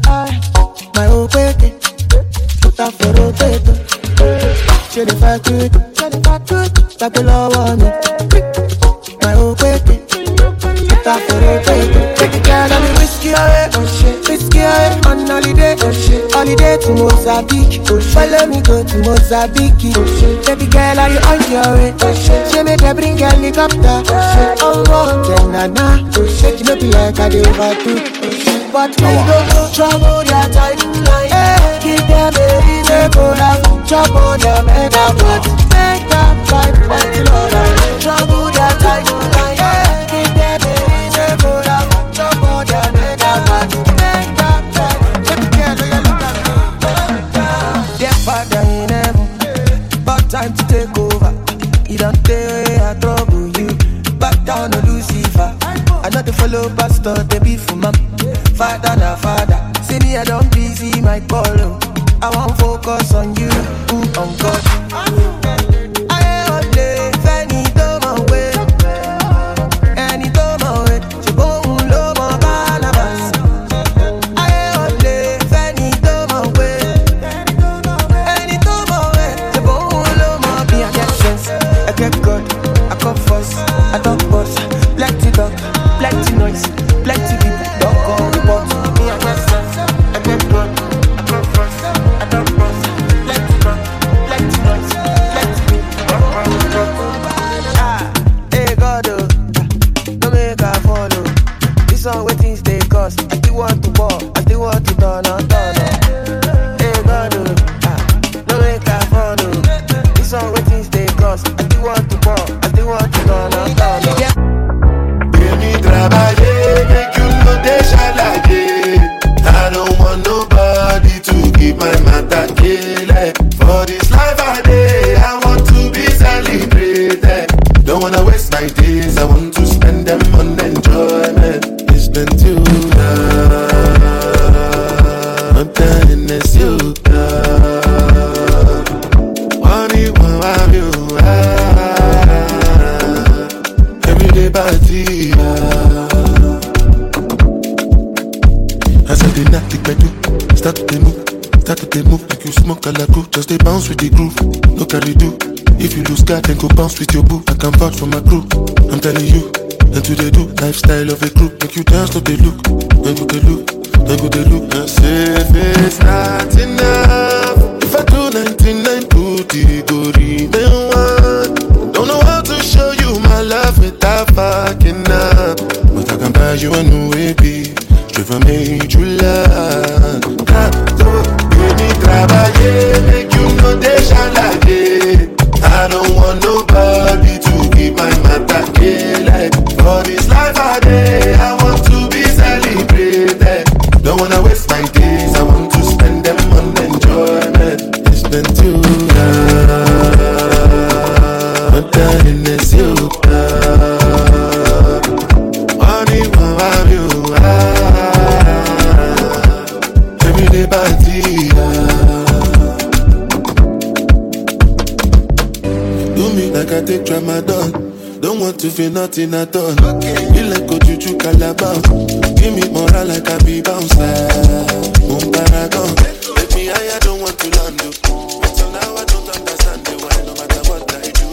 My whole baby. Put up for rotator. Show the fat good. Tap the low on me. My whole baby. Put up for rotator. Take the girl and the whiskey away. Whiskey away on holiday. Holiday to Mozambique. Follow me, go to Mozambique. Baby girl, are you on your way? She made her bring a helicopter. Oh, oh, then na na. Shake it up like I do overdo. But we don't trouble that time. Hey, keep them in the cola. Chop on them and I'm not. Make that fight, what you know that. Trouble that time. Hey, keep them in the cola. Chop on them and I'm not. Make that fight. Let me get you look at me. Dear Father in heaven, but time to take over. You don't tell I trouble you. Back down to Lucifer. I know the follow pastor, they be for mom. Father na father, see me I don't busy my call. I won't focus on you, ooh, on God. I ain't play, Fanny do my way, and he do my way. She won't love my Barnabas. I ain't play, Fanny do my way, and he do my way. She won't love my. Me I get sense, I get God, I come first, I don't boss. Plenty talk, plenty noise, plenty people. Don't call report. Me I get sense, I get God, I come first, I don't boss. Plenty talk, plenty noise, plenty people. Don't call report. Ah, hey God, oh, no make I follow. This song where things they cost. I still want to ball, I still want to turn on, turn on. Hey God, oh, ah, no make I follow. This song where things they cost. I still want to ball, I still want to turn on, turn on. Yeah. Trabalhei, make you no deixa larguei. I don't want nobody to keep my matter killing. For this life I day, I want to be celebrated. Don't wanna waste my days, I want to spend them on enjoyment. It's been too long, I'm telling this you love. One you want, one you want. Everyday party. As I did not think I do, start to move, start to move like you smoke a la crew. Just they bounce with the groove, no carry do. If you lose God, then go bounce with your boo. I can vouch for my crew, I'm telling you. And to they do, lifestyle of a crew. Make you dance to the look, when you they look. They go to look and say, it's not enough. If I do ninety-nine, put it go remain one. Don't know how to show you my love without fucking up. But I can buy you a new A B, straight from major love. Can't me trabaye, make you know they shall like it. I don't want nobody to keep my matter like. For this life I day, I want to be celebrated. Don't wanna waste my days, I want to spend them on enjoyment. It's been too long, but darling, it's you. Money, money, you every day party. Do me like I take Tramadol. Don't want to feel nothing at all. You like go juju calabar. Give me moral like I be bouncer. One paragon. Let me high, I don't want to land. Until now I don't understand the why no matter what I do.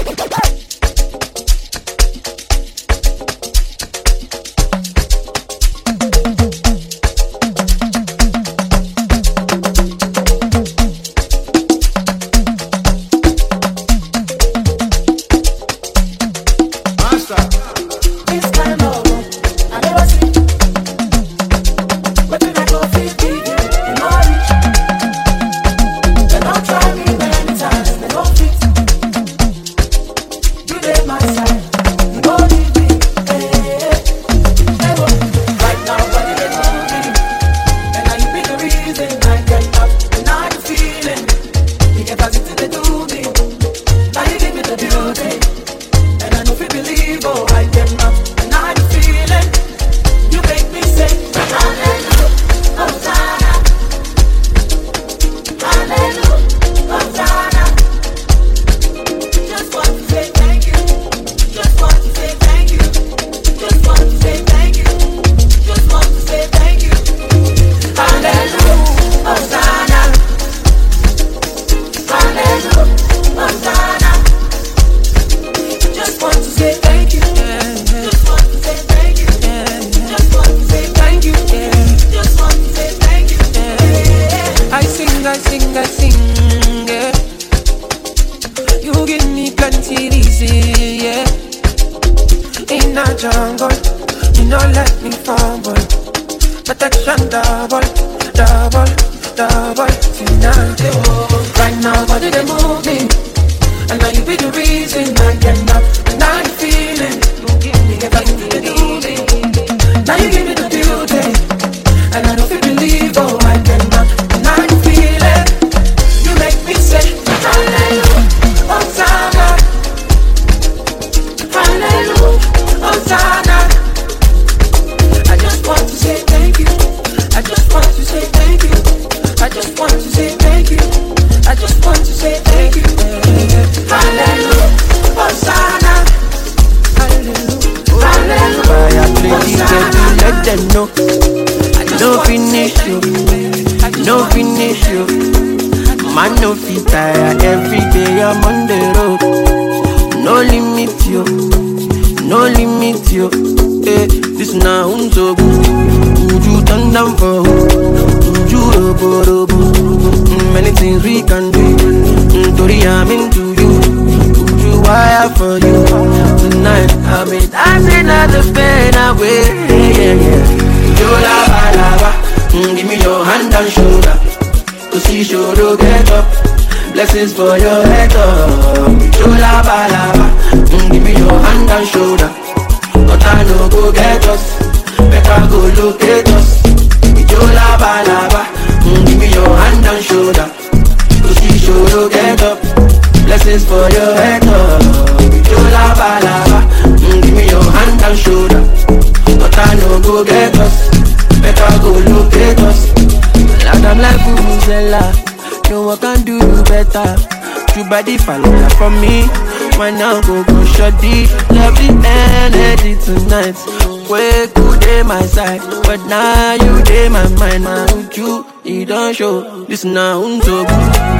For your head up, shoulder balaba. Mm, give me your hand and shoulder. But I no go get us, better go locate us. Shoulder balaba. Mm, give me your hand and shoulder. To see shoulder get up. Blessings for your head up. Shoulder balaba. Mm, give me your hand and shoulder. But I no go get us, better go locate us. Like I'm like Vuvuzela. No one can do you better. Your body follow from me. Why now go go shorty? Lovely energy tonight. Where could they my side? But now you dey my mind. Man, with you, you don't show. This now unto good.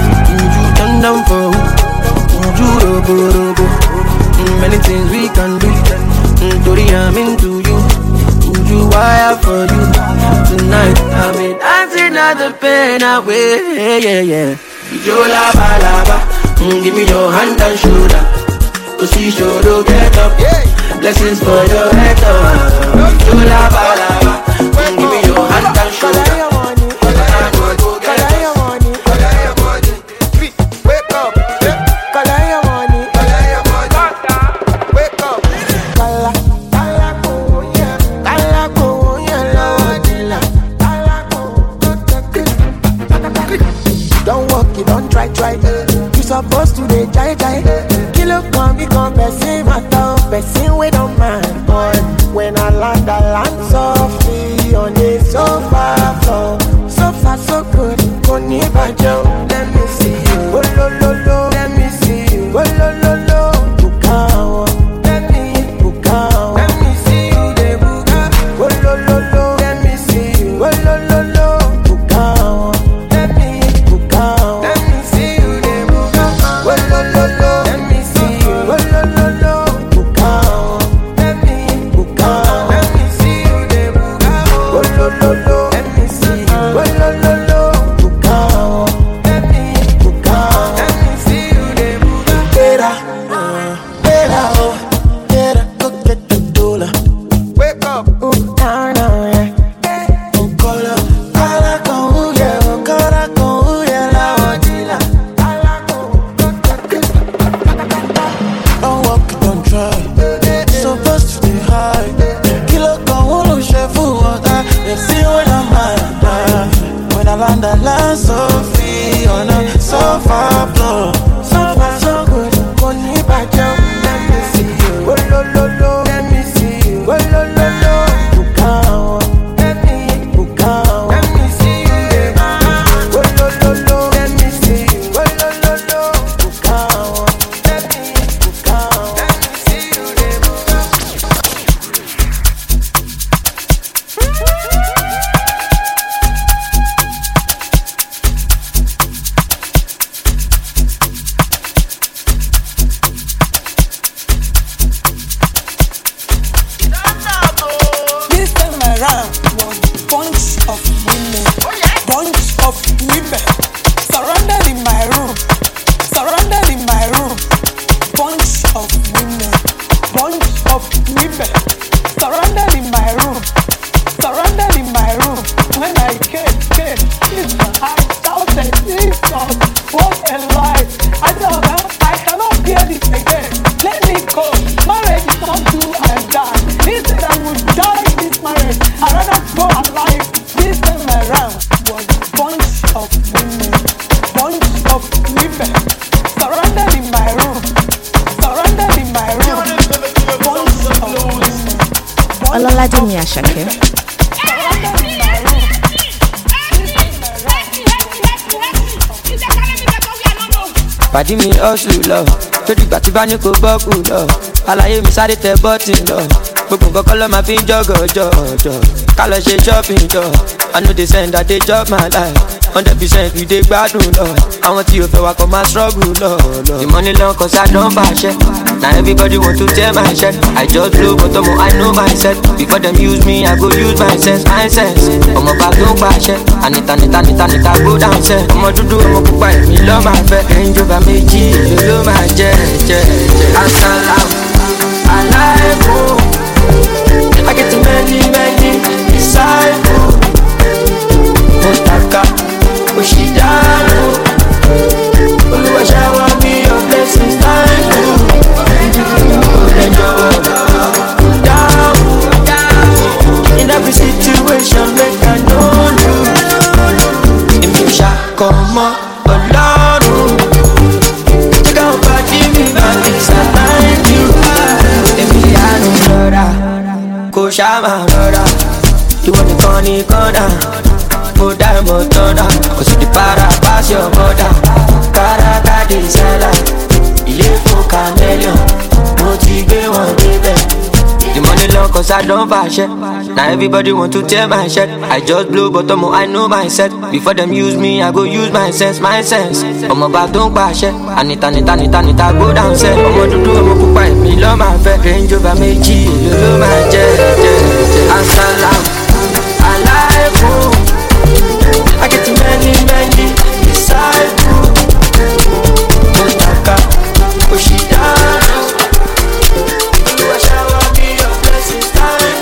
You turn down for who? You robo robo. Many things we can do. Tori, I'm into you. you, wire for you. Tonight, I've been dancing at the pain away, yeah, yeah, yeah. Yo la ba la ba, mm, give me your hand and shoulder. Cause we sure to get up, yeah. Blessings for your head up. Yo la ba la ba, mm, give me your hand and shoulder. Supposed to dey jai jai. Kilo come become person matter, person we don't mind. But when I land, I land softly on the sofa floor. So far so good, koni bajo. Let me see you, oh lo lo lo. Let me see you, oh lo lo lo. Bukao, let me bukao. Let me see you, de buka. Oh lo lo lo. Let me see you, oh lo lo lo. Bukao, let me bukao. Let me see you, de buka. Oh lo lo lo. Let me see you, oh lo lo lo. Bukao, let me bukao. Let me see you, de buka. Oh lo lo lo. Let me see you, oh lo lo lo. Bukao, let me bukao. Let me see you, de buka. Better, better, oh, better go get the dollar. Wake up, ooh, now, now, yeah. Oh, color, color, go, yeah, oh, color, go, yeah, la, oh, dila. Don't walk, don't try. Supposed to stay high. Kilo go, ulu, chef, water. They see when I'm high. When I land, I land so free on a sofa floor. So far, so good. Koni bajo. Let me see you. Oh, lo, lo, lo. Let me see you. Oh, lo, lo, lo. Bukao. Let me bukao. Let me see you. Yeah. Oh, lo, lo, lo. Let me see you. Oh, lo, lo, lo. Bukao. Let me bukao. Let me see you. This time around was bunch of women, bunch of women surrounded in my room, surrounded in my room, bunch of women, bunch of women surrounded in my room, surrounded in my room. When I came, came, in my heart shouted, Jesus, what a life! I told them I cannot bear this again. Let me go. Marriage is not do and die. Instead I would die in this marriage. I'd rather go alive. This time around was a bunch of women, bunch of women surrounded in my room, surrounded in my room, bunch of women. Ọlọ́ládé Àṣàkẹ́. Pàdí mi hustle lọ, lórí ìgbà tí bá ní kò bọ́kù lọ. Àlàyé mi sáré tẹ bọ́tì lọ. Gbogbo nǹkan kọ́ ló máa fi ń jọ́gọ̀ jọ̀jọ̀. Ká lọ ṣe shopping jọ. I know they send that they chop my life. Hundred percent we dey gbádùn lọ. Àwọn tí o fẹ́ wa kọ́ máa struggle lọ. The money long cause I don pàṣẹ. Now everybody want to tear my shirt. I just blow but ọmọ I know myself. Before them use me, I go use my sense, my sense. Ọmọ bá tó ń pàṣẹ. Anita nita nita nita go down sẹ́. Ọmọ dúdú ọmọ pupa èmi lọ́ máa fẹ́. Ẹ̀ńjọba méjì èlò ló máa jẹ́ jẹ́ jẹ́. Asalaam alaikum. I get too many many disciples. Mostaka Oshidano. Oluwa shower me your blessings thank you. Down in every situation make I know you. If you shall come on alone, take out party me back inside thank you. If you are no brother, go shama brother. You want me funny corner, go down more thunder. Cause you the para pass your mother. Karaka designer, ilé fún chameleon. Mo ti gbé wọn débẹ̀. The money long cause I don't fashion. Now everybody want to tear my shirt. I just blow bottom, I know myself. Before them use me, I go use my sense, my sense. I'm about don't bash it. Anita, Anita, Anita, Anita, go down, set. I'm gonna do, I'm gonna buy me, love my fat. Range over me, G, love my jet, jet. Assalam, alaikum. I get many, many disciples. Mustaka, Oshidana. You shower me your blessings, time.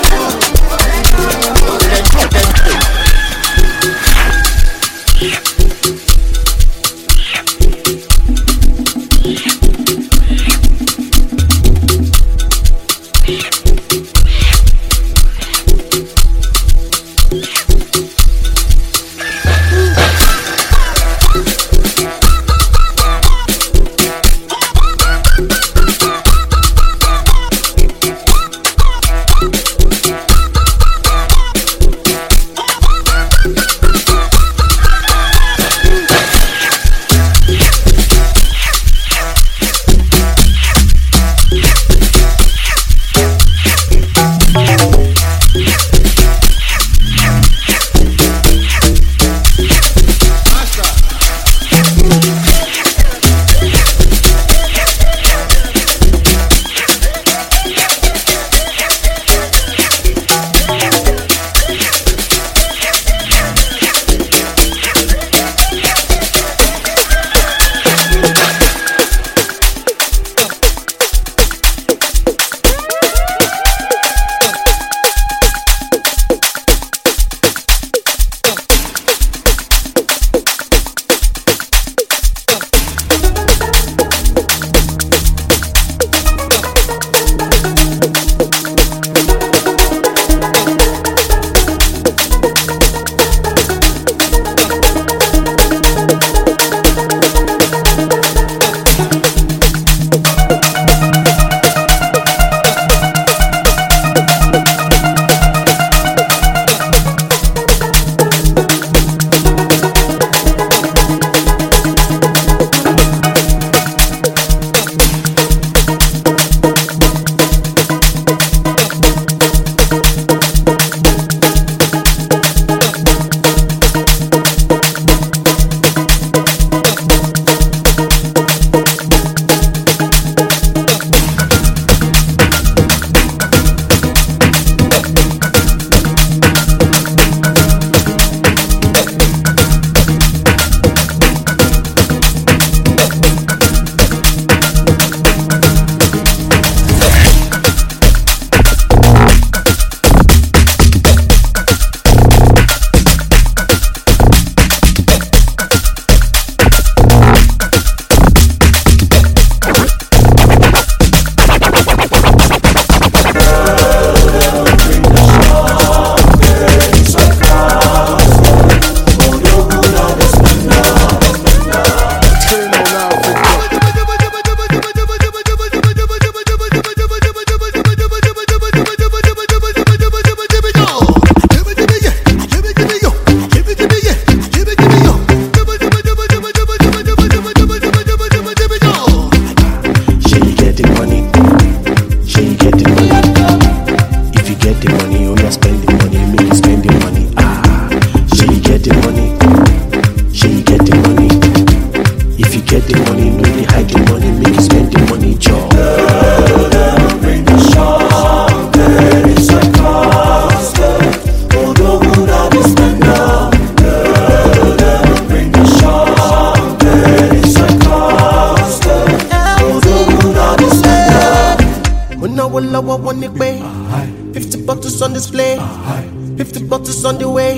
fifty bottles on display, fifty bottles on the way.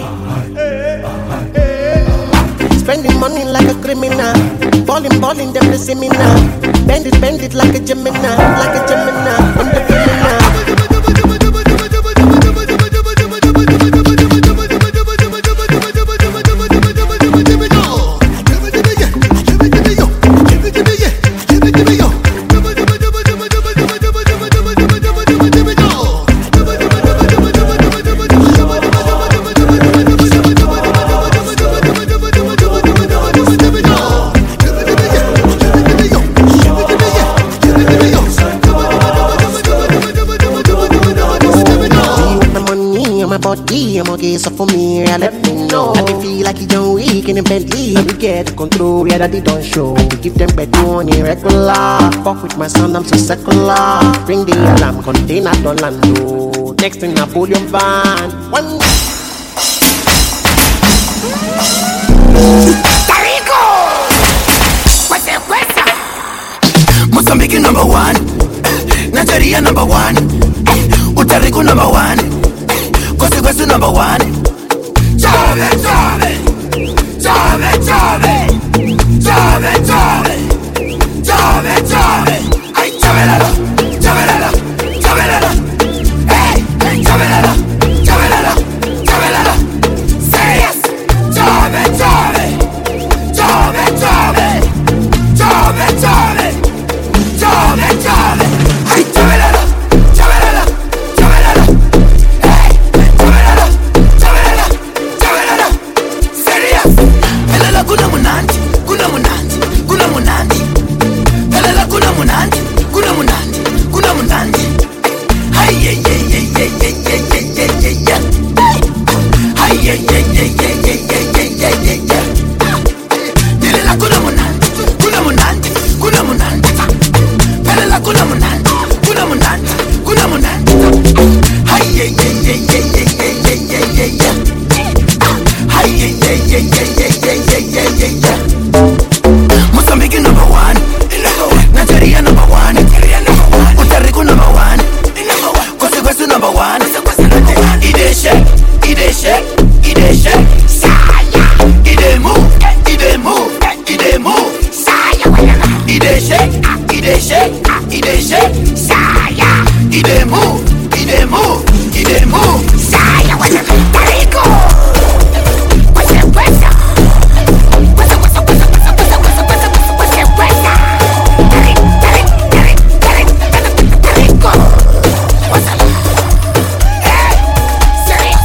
Spending money like a criminal, balling, balling, them they see me now. Bend it, bend it like a Gemini, like a Gemini. I'm the criminal. D M okay, so for me, yeah, let me know. I can feel like you don't weak in the Bentley. We get the control, yeah, that they don't show. We give them bed money regular. Fuck with my son, I'm so secular. Bring the alarm, container don't land. No. Next thing, Napoleon van. One. Tarico! What's the question? Mozambique number one. Nigeria number one. Utarico number one. Consequence number one. Chove, chove, chove, chove, chove, chove, chove, chove. Ay, chavelala, chavelala, chavelala. Hey, hey, chavelala, chavelala, chavelala. Serious. Chove, chove, chove, chove, chove, chove, chove, chove. Ay, chavelala, chavelala, chavelala. Hey, chavelala, chavelala, chavelala. Serious. Pelela kuna munandi, kuna munandi, kuna munandi. Pelela kuna munandi, kuna munandi, kuna munandi. Hey, yeah, yeah, yeah, yeah, yeah, yeah, yeah, yeah, yeah. Hey, yeah, yeah, yeah, yeah, yeah, yeah, yeah, yeah, yeah. Pelela kuna munandi, kuna munandi, kuna munandi. Pelela kuna munandi, kuna munandi, kuna munandi. Hey, yeah, yeah, yeah, yeah, yeah, yeah, yeah, yeah, yeah. Hey, yeah, yeah, yeah, yeah, yeah, yeah, yeah, yeah, yeah. Mozambique number one. Nigeria number one. Puerto Rico number one. Consequence number one. Ide shake, ide shake, ide shake. Saya. Ide move, ide move, ide move. Saya. Ide shake, ide shake, ide shake. Saya. Ide move, ide move, ide move. Saya. Tarico. What's the question? What's the what's the what's the what's the what's the what's the what's the what's the question? Tarico, Tarico, Tarico, Tarico. What's the hey, serious?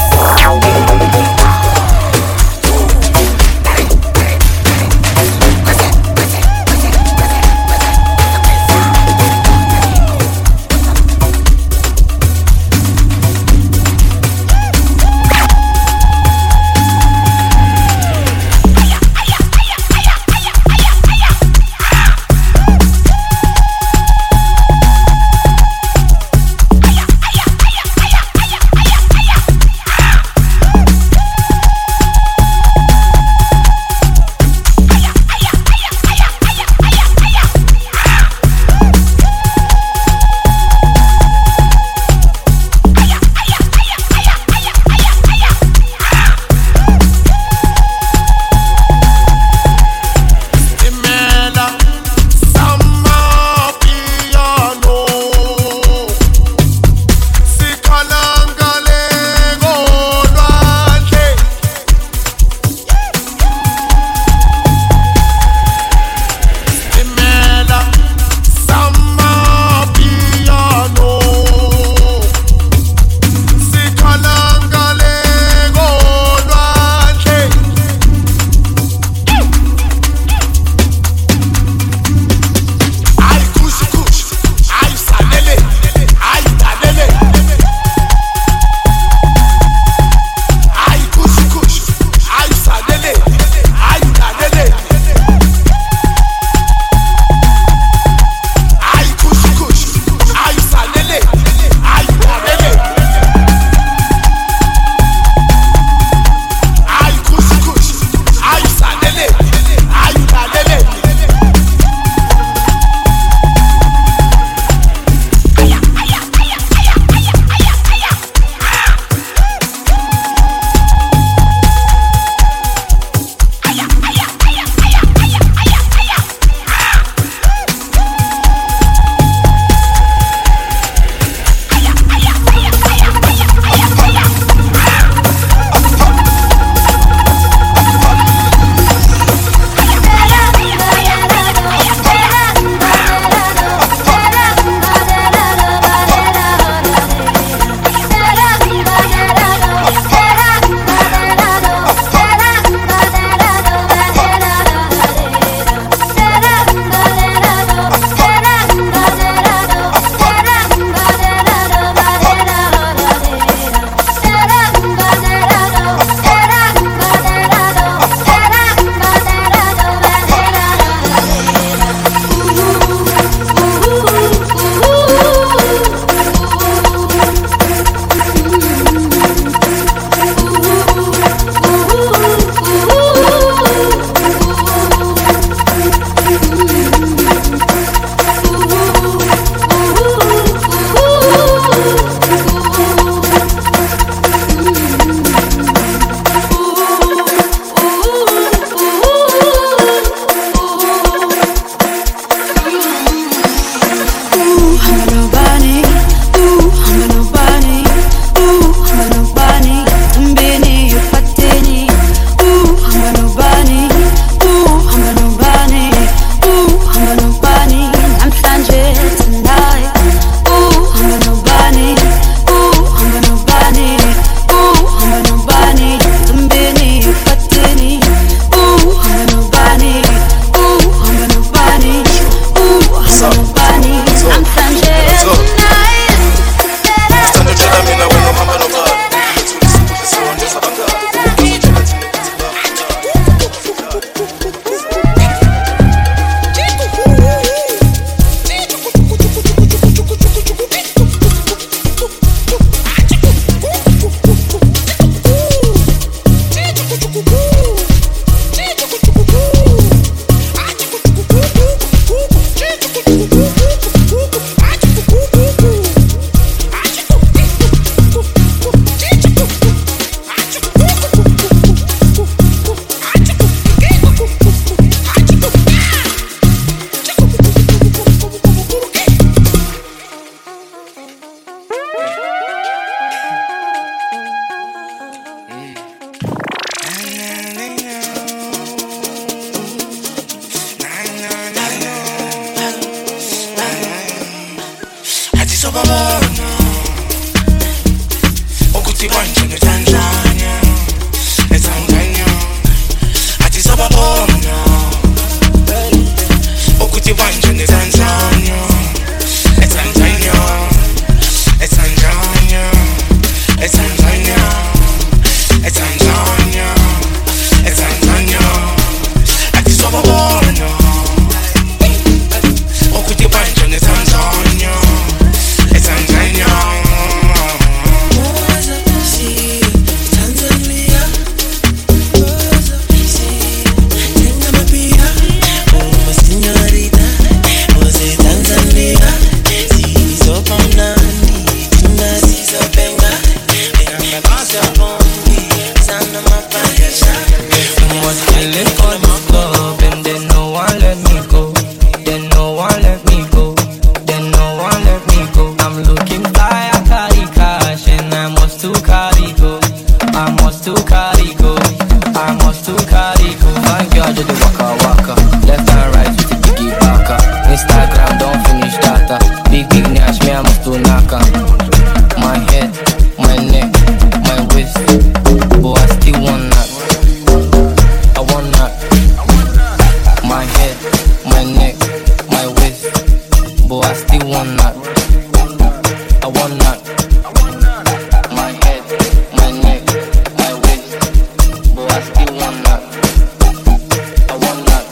my neck, my waist, but I still want that. I want that. My head, my neck, my waist, but I still want that. I want that.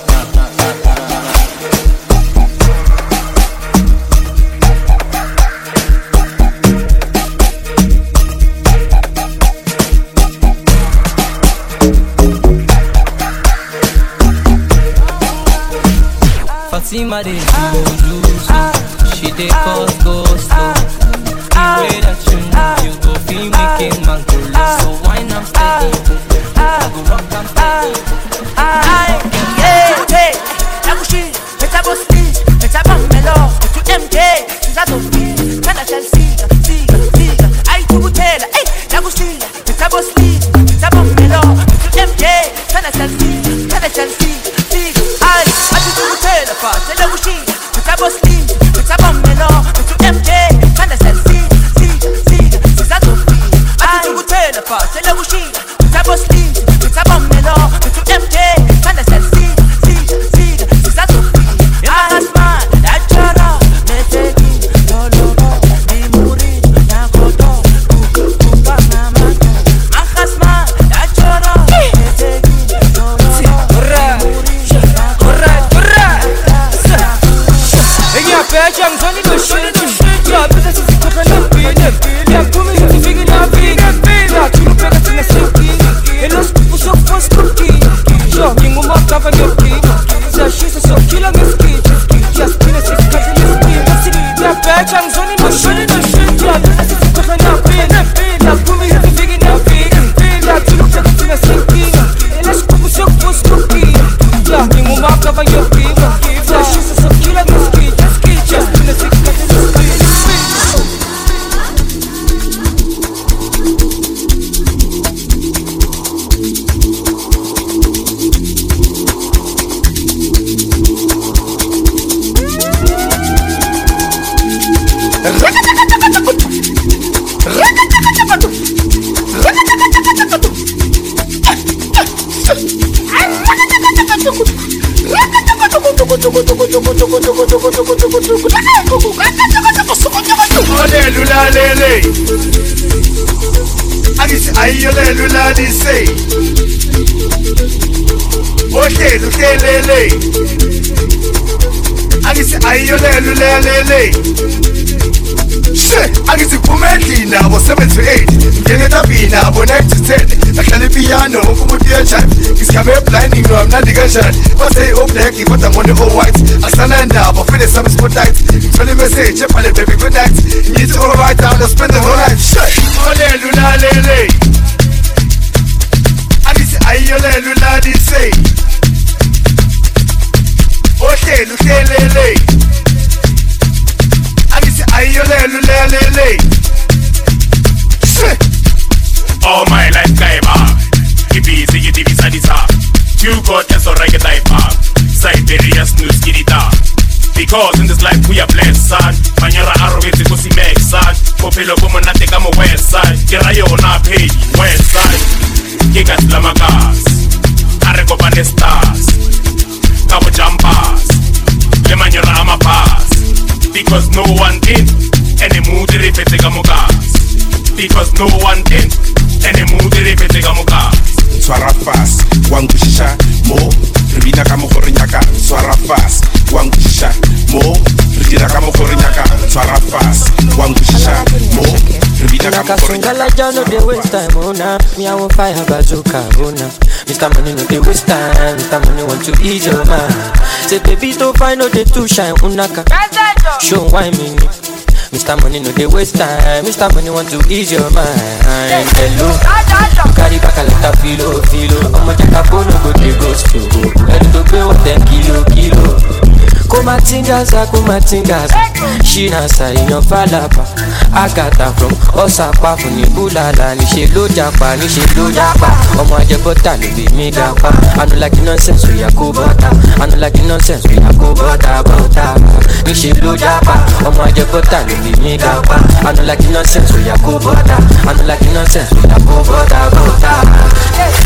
Fatima dey do do so, she dey cause go slow. The way that you move, you go feel me king man go low. So wine am steady, I go rock am steady. Hey, hey, Nagushi, better go speed, better go mellow. To M J, she's out of me. Can I tell Siga, Siga, Siga? I do tell, hey, Nagushi, better go speed, better go mellow. To M J, can I tell Siga, can I tell Siga, Siga? I, I do tell the part, tell Nagushi, better go speed, better go mellow. To M J, can I tell Siga, Siga, Siga? She's out of me. I do tell the part, tell Nagushi, better go speed, better go mellow. To M J, can I tell Siga, Siga, Siga? She's out of me. I'm a man, that chara, me taking your logo, me muri, na koto, kuka kuka mama. I'm a man, that chara, me taking your logo, me muri, na koto. Hey, yeah, bitch, I'm Johnny no shit. Yeah, bitch, I'm sick of the beat. Yeah, come here, you figure out beat. Yeah, you look better than a silky. And let's push up for spooky. Yeah, you move up, cover your feet. Yeah, she's a so killer, miss kid. Yeah, spin a six, cut the list. Yeah, bitch, I'm Johnny no shit. Yeah, bitch, I'm sick of the beat. Yeah, come here, you figure out beat. Yeah, you look better than a silky. And let's push up for spooky. Yeah, you move up, cover your feet. Yeah, she's a so killer, miss kid. Just in a six seconds of speed. Lula lele, agisi ayole lula dise. Oke duke lele, agisi ayole lula lele. She, agisi kumeki na bo seven to eight. Yene tapi na bo nine to ten. Nakali piano, kumuti a chat. It's camera blinding, no I'm not the gunshot. But say up there, keep what I'm on the whole white. I stand and now, but finish some spotlight. Tell him I say, chip on it, baby, good night. You need to go right down and spend the whole night. Shit! Ole lula lele. Agisi ayole lula dise. Oke luke lele. Agisi ayole lula lele. Shit! All my life kaiba. Ibizi gidi bisadisa. You got us already type. Siberia's news kirita. Because in this life we are blessed, son. Manyara arrogance kusi make son. Popelo como na teka mo west side. Kirayo na pay west side. Gigas lamagas. Arrego panestas. Cabo jampas. Le manyara ama pass. Because no one did. Any mood repete como gas. Because no one did. Any mood repete como gas. Swara fast, wangu shisha mo, ribina kamo korinyaka. Swara fast, wangu shisha mo, ribina kamo korinyaka. Swara fast, wangu shisha mo, ribina kamo korinyaka. Like John, no they waste time, oh nah. Me I want fire bazooka, oh nah. Mister Money no they waste time, Mister Money want to ease your mind. Say baby don't find no they too shine, unaka. Show why me. Mister Money no they waste time, Mister Money want to ease your mind. Hello, carry back a lot of filo, filo. I'ma take a phone, no go take go slow. Ready to pay what ten kilo, kilo. Kumatingaza, kumatingaza. Shina sa inyo falapa. Agata from Osapa from Ibulala. Ni she lo japa, ni she lo japa. Omo aje bota ni be me gapa. I don't like nonsense, we a go bota. I don't like nonsense, we a go bota, bota. Ni she lo japa. Omo aje bota ni be me gapa. I don't like nonsense, we a go bota. I don't like nonsense, we a go bota, bota.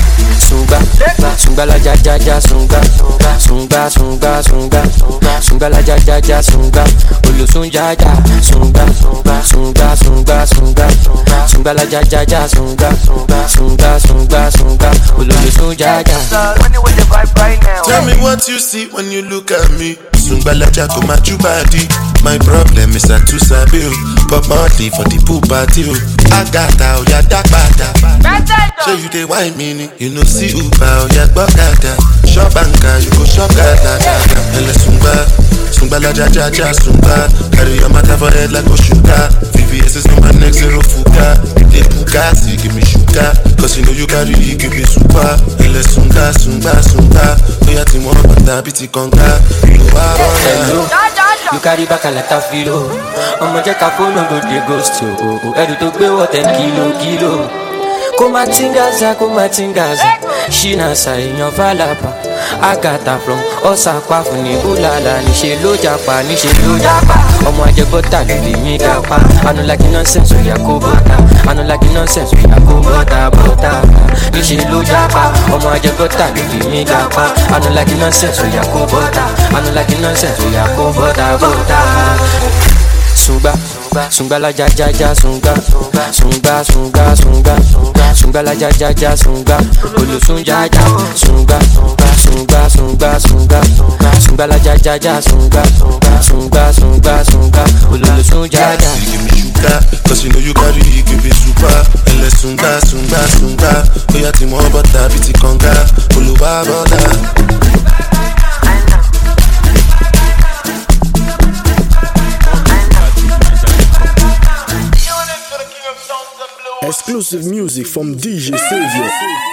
sunga, sunga la ja ja ja sunga, sunga sunga sunga, sunga la ja ja ja sunga, olosun ja ja sunga, sunga sunga sunga, sunga la ja ja ja sunga, sunga sunga sunga, olosun ja ja. Tell me what you see when you look at me. Sungbalaja go my body. My problem is I too sabi o. Pop Marley for the pool party o. Agata o ya dagbada. Show you the wine meaning. You know see Uber o ya gbọ́kada. Shop banka you go shop gada gada. Ele sungba, sungbalaja ja ja sungba. Carry your matter for head like Oshuka. V V S is no my next zero fuka. They puka, see give me sugar. Cause you know you carry it, give me super. Ele sunga, sunga, sunga. Oya ti mo bata biti konga. Hello, you carry back a lot of filo. I'ma check a phone no go dey ghost you. Ẹrù tó gbé wọ ten kilo kilo. Kó má tingaza, kó má tingaza. Ṣínà ṣàìyàn fàlàpà. Agatha from Ọ̀sàpá fún ní Bùlàlà. Níṣe ló japa, níṣe ló japa. Ọmọ ajẹbọ́tà ló lè mí gapa. I no like nonsense, oya kó bọ́tà. I no like nonsense, oya kó bọ́tà bọ́tà. Níṣe ló japa. Ọmọ ajẹbọ́tà ló lè mí gapa. I no like nonsense, oya kó bọ́tà. I no like nonsense, oya kó bọ́tà bọ́tà. Sunga, sunga la ja ja ja sunga, sunga sunga sunga, sunga la ja ja ja sunga, olosun ja ja sunga, sunga sunga sunga, sunga la ja ja ja sunga, sunga sunga sunga, olosun ja ja. Cause you know you carry it, give it super. Ele sunga sunga sunga, oya ti mo bọ́tà biti konga, Olúwa bọ́tà. Exclusive music from D J Savior.